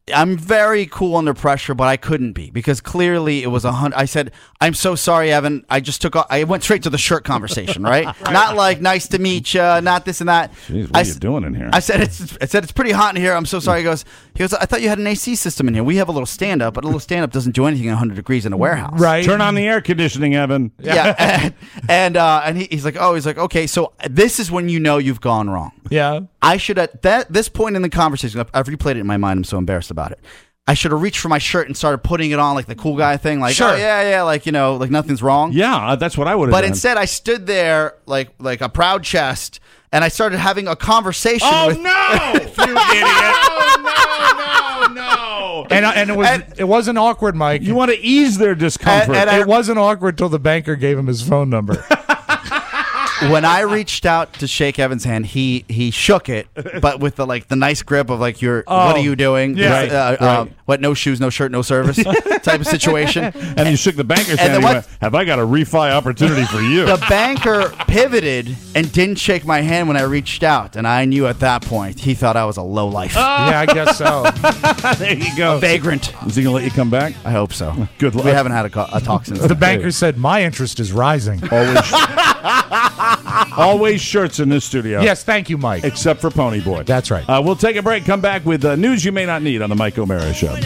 I'm very cool under pressure, but I couldn't be because clearly it was a hundred. I said, "I'm so sorry, Evan. I just took. Off, I went straight to the shirt conversation, right? right. Not like nice to meet you, not this and that. Jeez, what I, are you doing in here? I said it's. I said it's pretty hot in here. I'm so sorry." He goes. He goes. I thought you had an A C system in here. We have a little stand up, but a little stand up doesn't do anything at one hundred degrees in a warehouse. Right. Turn on the air conditioning, Evan. Yeah. and and, uh, and he, he's like, oh, he's like, okay, so this is when you know you've gone wrong. Yeah. I should at that this point in the conversation. I've replayed it in my mind. I'm so embarrassed about it. I should have reached for my shirt and started putting it on like the cool guy thing, like, sure. oh, yeah, yeah, like, you know, like nothing's wrong. Yeah, that's what I would have But done. instead, I stood there like like a proud chest, and I started having a conversation oh, with... no! You idiot! Oh, no, no, no! And, and it was And- it wasn't awkward, Mike. You want to ease their discomfort. And- and I- it wasn't awkward till the banker gave him his phone number. When I reached out to shake Evan's hand, he he shook it, but with the like the nice grip of like, you're Oh, what are you doing? yeah. Uh, Right, uh, right. what, no shoes, no shirt, no service type of situation. and you shook the banker's hand then and you what- went, have I got a refi opportunity for you? The banker pivoted and didn't shake my hand when I reached out, and I knew at that point he thought I was a lowlife. Yeah, I guess so. There you go. Vagrant. Is he going to let you come back? I hope so. Good luck. We haven't had a, co- a talk since. The banker said, my interest is rising. Always, always shirts in this studio. Yes, thank you, Mike. Except for Pony Boy. That's right. Uh, we'll take a break, come back with uh, news you may not need on the Mike O'Mara Show.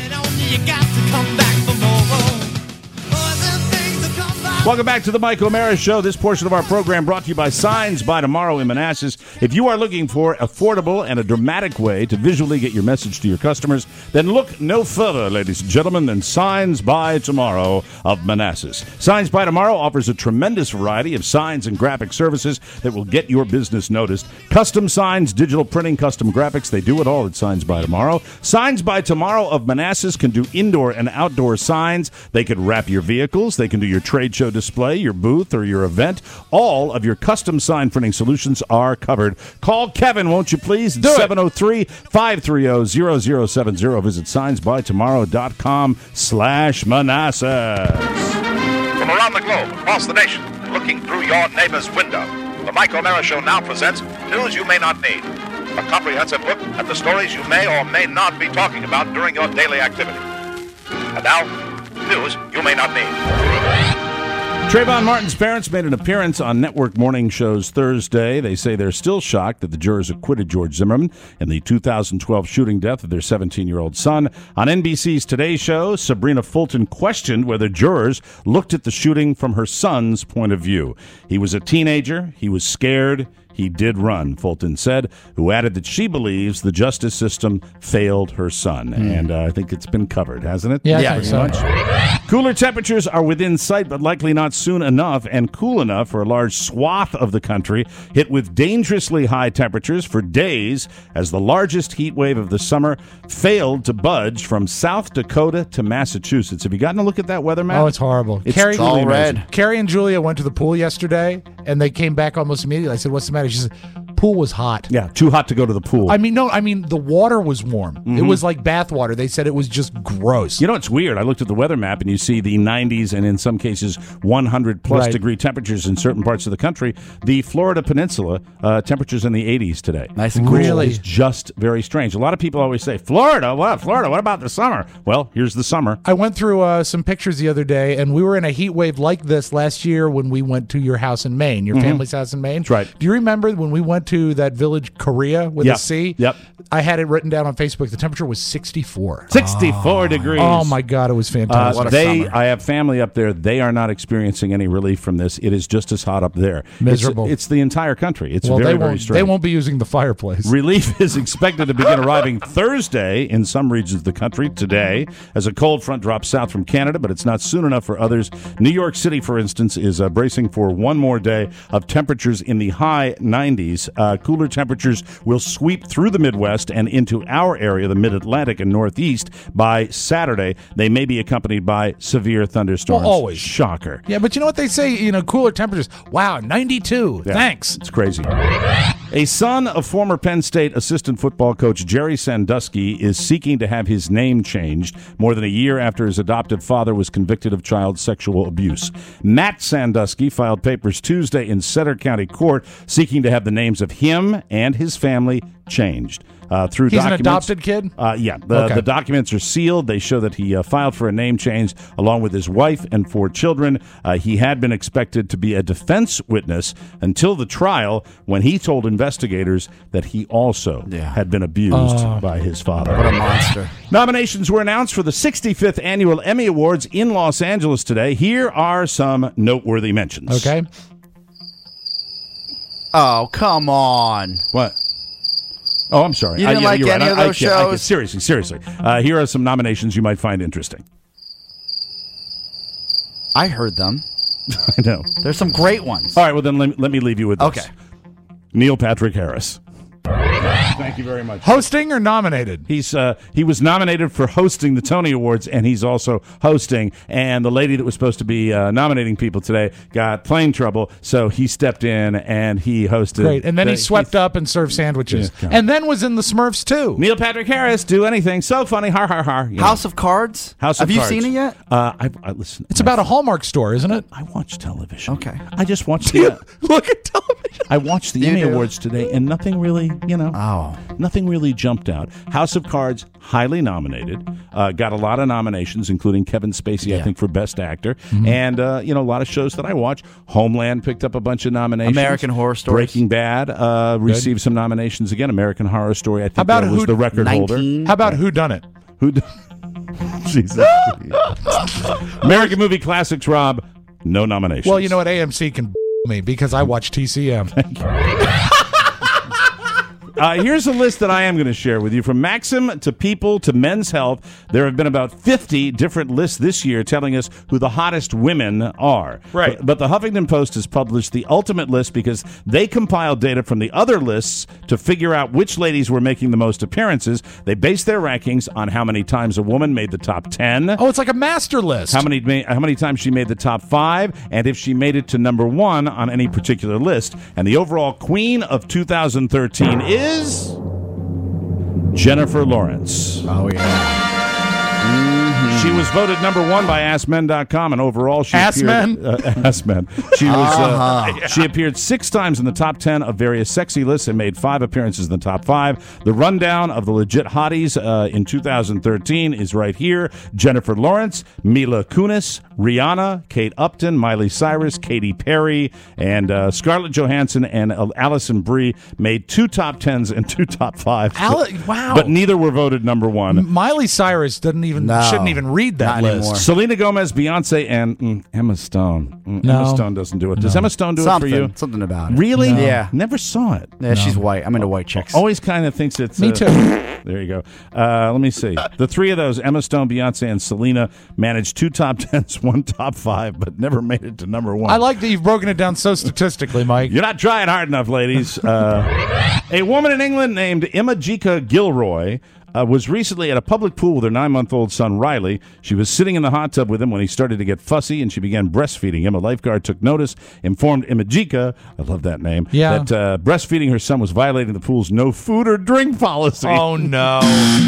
Welcome back to the Mike O'Mara Show. This portion of our program brought to you by Signs by Tomorrow in Manassas. If you are looking for affordable and a dramatic way to visually get your message to your customers, then look no further, ladies and gentlemen, than Signs by Tomorrow of Manassas. Signs by Tomorrow offers a tremendous variety of signs and graphic services that will get your business noticed. Custom signs, digital printing, custom graphics, they do it all at Signs by Tomorrow. Signs by Tomorrow of Manassas can do indoor and outdoor signs. They can wrap your vehicles. They can do your trade show display, your booth, or your event. All of your custom sign printing solutions are covered. Call Kevin, won't you please? It's seven oh three, five three oh, zero zero seven zero. Visit signsbytomorrow.com slash Manassas. From around the globe, across the nation, looking through your neighbor's window, the Mike O'Mara Show now presents News You May Not Need, a comprehensive look at the stories you may or may not be talking about during your daily activity. And now, News You May Not Need. Trayvon Martin's parents made an appearance on network morning shows Thursday. They say they're still shocked that the jurors acquitted George Zimmerman in the two thousand twelve shooting death of their seventeen-year-old son. On N B C's Today Show, Sabrina Fulton questioned whether jurors looked at the shooting from her son's point of view. He was a teenager. He was scared. He did run, Fulton said, who added that she believes the justice system failed her son. Mm. And uh, I think it's been covered, hasn't it? Yeah, yeah pretty so. much. Cooler temperatures are within sight, but likely not soon enough and cool enough for a large swath of the country hit with dangerously high temperatures for days as the largest heat wave of the summer failed to budge from South Dakota to Massachusetts. Have you gotten a look at that weather map? Oh, it's horrible. It's Carrie, all red. Carrie and Julia went to the pool yesterday, and they came back almost immediately. I said, what's the matter? She said, pool was hot. Yeah, too hot to go to the pool. I mean, no, I mean, the water was warm. Mm-hmm. It was like bath water. They said it was just gross. You know, it's weird. I looked at the weather map, and you see the nineties and in some cases one hundred plus Right. degree temperatures in certain parts of the country. The Florida Peninsula, uh, temperatures in the eighties today. Nice and cool. Really? It's just very strange. A lot of people always say, Florida, what? Florida, what about the summer? Well, here's the summer. I went through uh, some pictures the other day, and we were in a heat wave like this last year when we went to your house in Maine, your Mhm. family's house in Maine. That's right. Do you remember when we went to that village, Korea, with Yep. a C? Yep. I had it written down on Facebook. The temperature was sixty-four. sixty-four degrees. Oh, my God, it was Uh, fantastic. What a they, summer. I have family up there. They are not experiencing any relief from this. It is just as hot up there. Miserable. It's, it's the entire country. It's well, very, they very won't, strange. they won't be using the fireplace. Relief is expected to begin arriving Thursday in some regions of the country today as a cold front drops south from Canada, but it's not soon enough for others. New York City, for instance, is uh, bracing for one more day of temperatures in the high nineties. Uh, cooler temperatures will sweep through the Midwest and into our area, the Mid-Atlantic and Northeast, by Saturday. They may be accompanied by severe thunderstorms. Well, always. Shocker. Yeah, but you know what they say? You know, cooler temperatures. Wow, ninety-two. Yeah. Thanks. It's crazy. A son of former Penn State assistant football coach Jerry Sandusky is seeking to have his name changed more than a year after his adoptive father was convicted of child sexual abuse. Matt Sandusky filed papers Tuesday in Sutter County Court seeking to have the names of him and his family changed. Uh, through He's an documents, adopted kid? Uh, yeah. The, Okay. the documents are sealed. They show that he uh, filed for a name change along with his wife and four children. Uh, he had been expected to be a defense witness until the trial when he told investigators that he also Yeah. had been abused Oh. by his father. What a monster. Nominations were announced for the sixty-fifth Annual Emmy Awards in Los Angeles today. Here are some noteworthy mentions. Okay. Oh, come on. What? Oh, I'm sorry. You didn't Uh, yeah, like you're any right. of I- I those can't- I can't- shows? seriously, seriously. Uh, here are some nominations you might find interesting. I heard them. I know. There's some great ones. All right, well, then let, let me leave you with this. Okay. Neil Patrick Harris. Thank you very much. Hosting or nominated? He's uh, he was nominated for hosting the Tony Awards, and he's also hosting. And the lady that was supposed to be uh, nominating people today got plane trouble, so he stepped in and he hosted. Great. And then the- he swept up and served sandwiches. Yeah, and then was in the Smurfs, too. Neil Patrick Harris, do anything so funny, har har har. You know. House of Cards? House Have of you Cards. seen it yet? Uh, I, I listen. It's about a Hallmark store, isn't it? I watch television. Okay. I just watched the. Look at television. I watched the You Emmy do? Awards today, and nothing really, you know, Oh. nothing really jumped out. House of Cards, highly nominated, uh, got a lot of nominations, including Kevin Spacey, I Yeah. think, for Best Actor, and uh, you know, a lot of shows that I watch. Homeland picked up a bunch of nominations. American Horror Stories. Breaking Bad uh, received some nominations again. American Horror Story, I think, How about uh, was who- the record holder. nineteen? How about Who Done It? Who? d- Jesus. American Movie Classics, Rob. No nominations. Well, you know what? A M C can me because I watch T C M. Uh, here's a list that I am going to share with you. From Maxim to People to Men's Health, there have been about fifty different lists this year telling us who the hottest women are. Right. But, but the Huffington Post has published the ultimate list because they compiled data from the other lists to figure out which ladies were making the most appearances. They based their rankings on how many times a woman made the top ten. Oh, it's like a master list. How many ma- how many times she made the top five, and if she made it to number one on any particular list. And the overall queen of two thousand thirteen is Jennifer Lawrence. Oh, yeah. She was voted number one by Ask Men dot com, and overall she Ask appeared, Men? Uh, Ask Men. She was uh, she appeared six times in the top ten of various sexy lists and made five appearances in the top five. The rundown of the legit hotties uh, in two thousand thirteen is right here: Jennifer Lawrence, Mila Kunis, Rihanna, Kate Upton, Miley Cyrus, Katy Perry, and uh, Scarlett Johansson and uh, Alison Brie made two top tens and two top fives. Ale- but, wow. but neither were voted number one. Miley Cyrus doesn't even No, shouldn't even read that not list. anymore. Selena Gomez, Beyonce, and mm, Emma Stone. Mm, No. Emma Stone doesn't do it. Does No. Emma Stone do Something. it for you? Something about it. Really? No. Yeah. Never saw it. Yeah, she's white. I'm into white chicks. Always kind of thinks it's. Me uh, too. There you go. Uh, let me see. The three of those, Emma Stone, Beyonce, and Selena, managed two top tens, one top five, but never made it to number one. I like that you've broken it down so statistically, Mike. You're not trying hard enough, ladies. Uh, a woman in England named Imajika Gilroy uh, was recently at a public pool with her nine-month-old son, Riley. She was sitting in the hot tub with him when he started to get fussy, and she began breastfeeding him. A lifeguard took notice, informed Imajika, I love that name, Yeah. that uh, breastfeeding her son was violating the pool's no food or drink policy. Oh, no.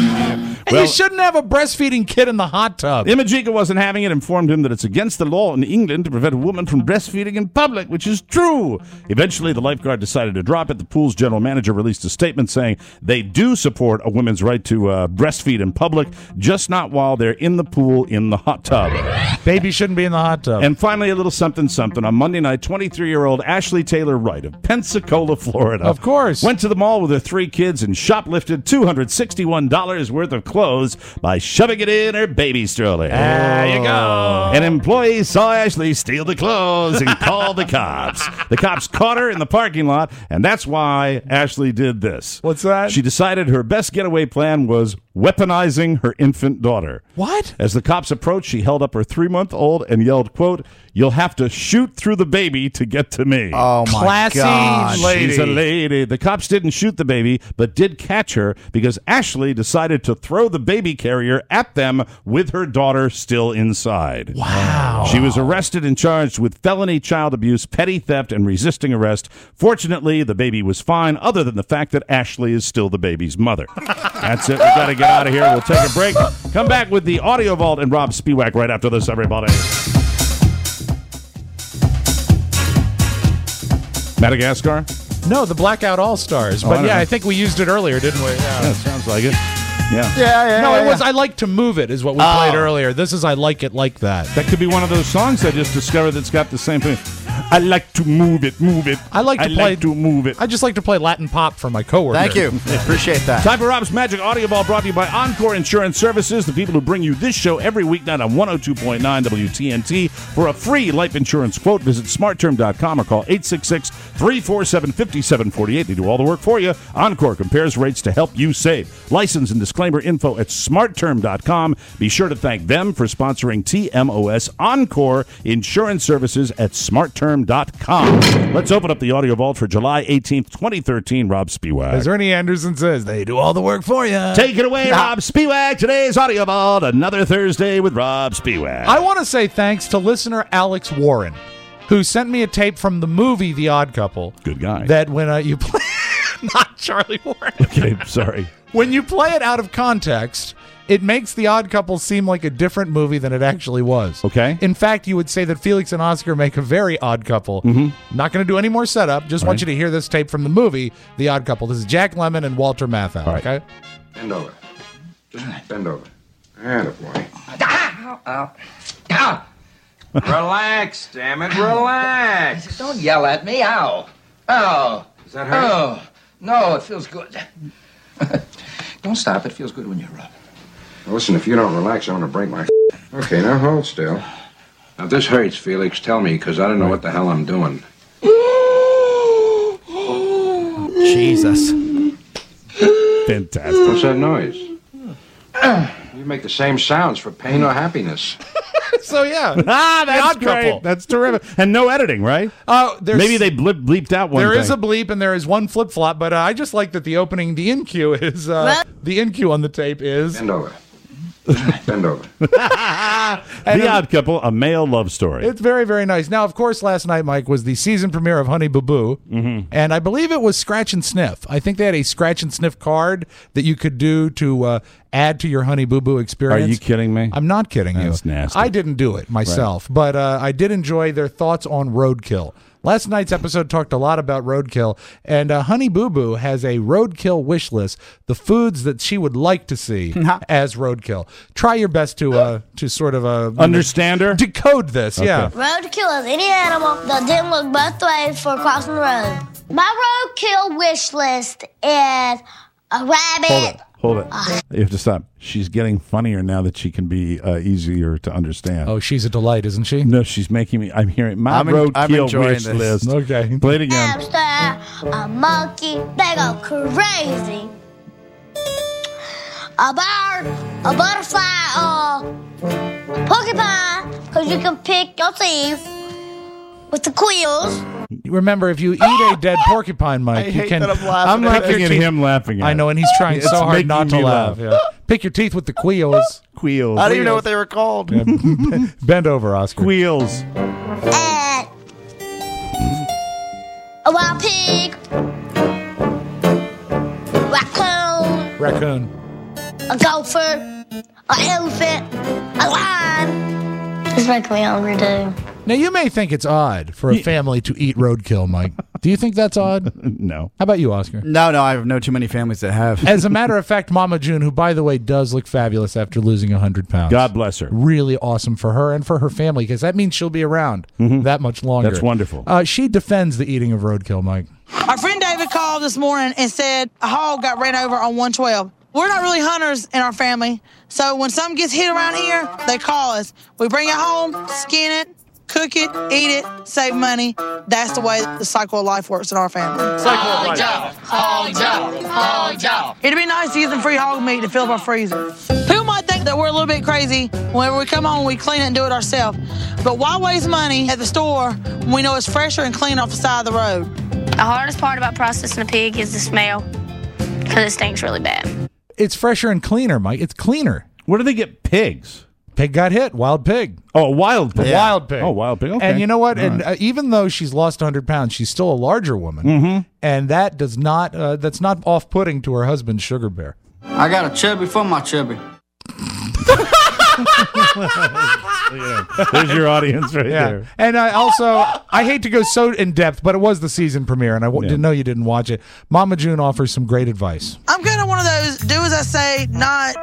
And Well- you shouldn't have a breastfeeding kid in the hot tub. Imajika wasn't having it, informed him that it's against the law in England to prevent a woman from breastfeeding in public, which is true. Eventually, the lifeguard decided to drop it. The pool's general manager released a statement saying they do support a woman's right to uh, breastfeed in public, just not while they're in the pool in the hot tub. Baby shouldn't be in the hot tub. And finally, a little something something. On Monday night, twenty-three-year-old Ashley Taylor Wright of Pensacola, Florida, Of course. went to the mall with her three kids and shoplifted two hundred sixty-one dollars worth of clothes by shoving it in her baby stroller. There you go. An employee saw Ashley steal the clothes and called the cops. The cops caught her in the parking lot, and that's why Ashley did this. What's that? She decided her best getaway plan was weaponizing her infant daughter. What? As the cops approached, she held up her three-month-old and yelled, quote, "You'll have to shoot through the baby to get to me." Oh, my Classy God. lady. She's a lady. The cops didn't shoot the baby, but did catch her because Ashley decided to throw the baby carrier at them with her daughter still inside. Wow. She was arrested and charged with felony child abuse, petty theft, and resisting arrest. Fortunately, the baby was fine, other than the fact that Ashley is still the baby's mother. That's it. We got to get out of here. We'll take a break. Come back with the Audio Vault and Rob Spiewak right after this, everybody. Madagascar? No, the Blackout All-Stars. Oh, But I yeah, know. I think we used it earlier, didn't we? Yeah. Yeah, it sounds like it. Yeah. Yeah, yeah. No, yeah, it was yeah. I Like to Move It is what we Oh. played earlier. This is I Like It Like That. That could be one of those songs I just discovered that's got the same thing. I like to move it, move it. I like to I play like to move it. I just like to play Latin pop for my coworker. Thank you. Appreciate that. Time for Rob's Magic Audio Ball, brought to you by Encore Insurance Services, the people who bring you this show every weeknight on one oh two point nine W T N T. For a free life insurance quote, visit smart term dot com or call eight six six, three four seven, five seven four eight. They do all the work for you. Encore compares rates to help you save. License and disclaimer info at smart term dot com. Be sure to thank them for sponsoring T M O S Encore Insurance Services at smart term dot com. Let's open up the audio vault for July eighteenth, twenty thirteen. Rob Spiewak. As Ernie Anderson says, they do all the work for you. Take it away, Rob Spiewak. Today's audio vault, another Thursday with Rob Spiewak. I want to say thanks to listener Alex Warren, who sent me a tape from the movie The Odd Couple. Good guy. That when uh, you play, not Charlie Warren. Okay, sorry. When you play it out of context, it makes The Odd Couple seem like a different movie than it actually was. Okay. In fact, you would say that Felix and Oscar make a very odd couple. Mm-hmm. Not going to do any more setup. Just want Right. you to hear this tape from the movie The Odd Couple. This is Jack Lemmon and Walter Matthau. All right. Okay. Bend over. Just bend over. Attaboy. Ow, ow, ow. Relax, damn it, relax. Don't yell at me. Ow. Ow. Does that hurt? Oh, no, it feels good. Don't stop. It feels good when you rub. Now listen, if you don't relax, I'm gonna break my. Okay, now hold still. Now if this hurts, Felix, tell me, because I don't know what the hell I'm doing. Jesus. Fantastic. What's that noise? You make the same sounds for pain or happiness. So yeah. Ah, The that's Odd great. Couple. That's terrific. And no editing, right? Oh, there's Maybe they blip, bleeped out one There thing. is a bleep and there is one flip flop, but uh, I just like that the opening, the in cue is uh, the in cue on the tape is Bend over. Bend over. The Odd Couple, a male love story. It's very, very nice. Now, of course, last night, Mike, was the season premiere of Honey Boo Boo, Mm-hmm. and I believe it was Scratch and Sniff. I think they had a Scratch and Sniff card that you could do to uh, add to your Honey Boo Boo Are experience. you kidding me? I'm not kidding That's you. nasty. I didn't do it myself, but uh, I did enjoy their thoughts on roadkill. Last night's episode talked a lot about roadkill, and uh, Honey Boo Boo has a roadkill wish list, the foods that she would like to see as roadkill. Try your best to uh, to sort of uh, Understand her? decode this, yeah. Roadkill is any animal that didn't look both ways for crossing the road. My roadkill wish list is a rabbit. Hold it. Hold it. You have to stop. She's getting funnier now that she can be uh, easier to understand. Oh, she's a delight, isn't she? No, she's making me. I'm hearing my I'm en- I'm roadkill enjoying wish this. list. Okay. Play it again. Hamster, a monkey, they go crazy. A bird, a butterfly, a porcupine, because you can pick your teeth with the quills. Remember, if you eat a dead porcupine, Mike, I you hate can. that I'm laughing I'm at laughing your at teeth- him laughing at I know, and he's trying It's so hard making not to me laugh. laugh. Yeah. Pick your teeth with the quills. Queels. I don't even know what they were called. Bend over, Oscar. Queels. And a wild pig, raccoon, Raccoon. a gopher, an elephant, a lion. It's making me hungry too. Now, you may think it's odd for a family to eat roadkill, Mike. Do you think that's odd? No. How about you, Oscar? No, no, I know too many families that have. As a matter of fact, Mama June, who, by the way, does look fabulous after losing one hundred pounds. God bless her. Really awesome for her and for her family, because that means she'll be around that much longer. That's wonderful. Uh, she defends the eating of roadkill, Mike. Our friend David called this morning and said a hog got ran over on one twelve. We're not really hunters in our family, so when something gets hit around here, they call us. We bring it home, skin it, cook it, eat it, save money. That's the way the cycle of life works in our family. Hog job, hog job, hog job. It'd be nice to get some free hog meat to fill up our freezer. People might think that we're a little bit crazy. Whenever we come home, we clean it and do it ourselves. But why waste money at the store when we know it's fresher and clean off the side of the road? The hardest part about processing a pig is the smell, because it stinks really bad. It's fresher and cleaner, Mike. It's cleaner. Where do they get pigs? Pig got hit. Wild pig. Oh, a wild pig. A wild pig. Oh, wild pig. Okay. And you know what? All And right. uh, even though she's lost one hundred pounds, she's still a larger woman. Mm-hmm. And that does not, uh, that's not off-putting to her husband, Sugar Bear. I got a chubby for my chubby. Yeah. There's your audience right Yeah. there. And I also, I hate to go so in depth, but it was the season premiere, and I w- Yeah. didn't know you didn't watch it. Mama June offers some great advice. I'm kind of one of those do as I say, not.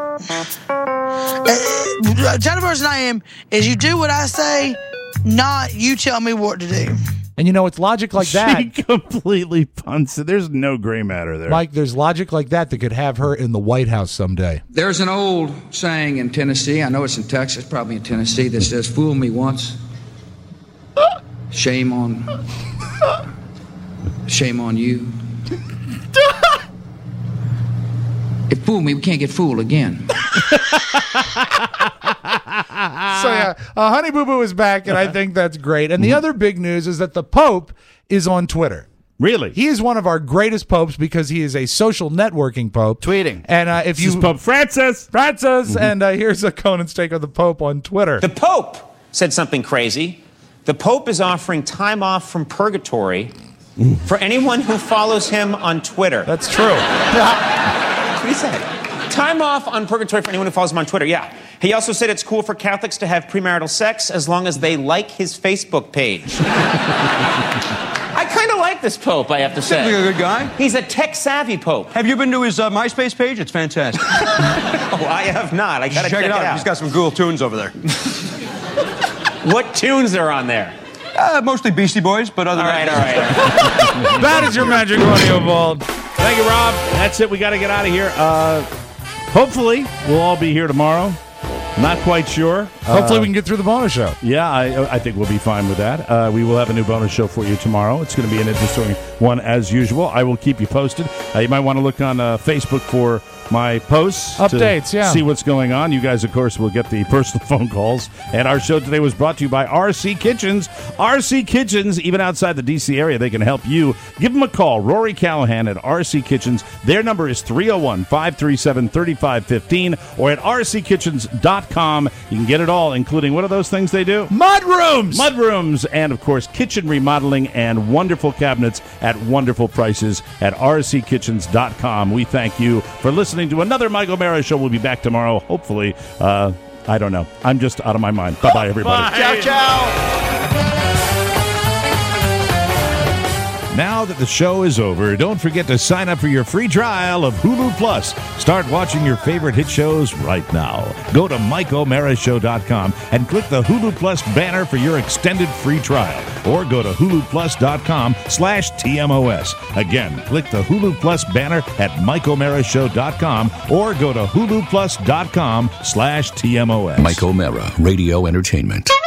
Uh, type of person I am is you do what I say, not you tell me what to do. And you know, it's logic like that. She completely punts it. There's no gray matter there. Mike, there's logic like that that could have her in the White House someday. There's an old saying in Tennessee, I know it's in Texas, probably in Tennessee, that says, fool me once, shame on, shame on you. If fool me, we can't get fooled again. So yeah, uh, Honey Boo Boo is back, and I think that's great. And the other big news is that the Pope is on Twitter. Really? He is one of our greatest popes because he is a social networking pope. Tweeting. And uh, if This you is Pope Francis. Francis, and uh, here's a Conan's take of the Pope on Twitter. The Pope said something crazy. The Pope is offering time off from purgatory for anyone who follows him on Twitter. That's true. That's what he said. Time off on purgatory for anyone who follows him on Twitter. Yeah. He also said it's cool for Catholics to have premarital sex as long as they like his Facebook page. I kind of like this Pope, I have to say. Seems like a good guy. He's a tech-savvy Pope. Have you been to his uh, MySpace page? It's fantastic. Oh, I have not. I gotta check, check it out. it out. He's got some cool tunes over there. What tunes are on there? Uh, mostly Beastie Boys, but other All than right, all right. That is your Magic Audio Vault. Thank you, Rob. That's it. We got to get out of here. Uh, hopefully, we'll all be here tomorrow. Not quite sure. Hopefully Uh, we can get through the bonus show. Yeah, I, I think we'll be fine with that. Uh, we will have a new bonus show for you tomorrow. It's going to be an interesting one as usual. I will keep you posted. Uh, you might want to look on uh, Facebook for my posts. Updates, to yeah. See what's going on. You guys, of course, will get the personal phone calls. And our show today was brought to you by R C Kitchens. R C Kitchens, even outside the D C area, they can help you. Give them a call. Rory Callahan at R C Kitchens. Their number is three oh one, five three seven, three five one five or at r c kitchens dot com. You can get it all, including, what are those things they do? Mud rooms! Mud rooms, and of course, kitchen remodeling and wonderful cabinets at wonderful prices at r c kitchens dot com. We thank you for listening to another Mike O'Mara Show. We'll be back tomorrow, hopefully. Uh, I don't know. I'm just out of my mind. Bye-bye, everybody. Ciao, ciao. Now that the show is over, don't forget to sign up for your free trial of Hulu Plus. Start watching your favorite hit shows right now. Go to mike o'mara show dot com and click the Hulu Plus banner for your extended free trial. Or go to hulu plus dot com slash T M O S. Again, click the Hulu Plus banner at mike o'mara show dot com or go to hulu plus dot com slash T M O S. Mike O'Mara, Radio Entertainment.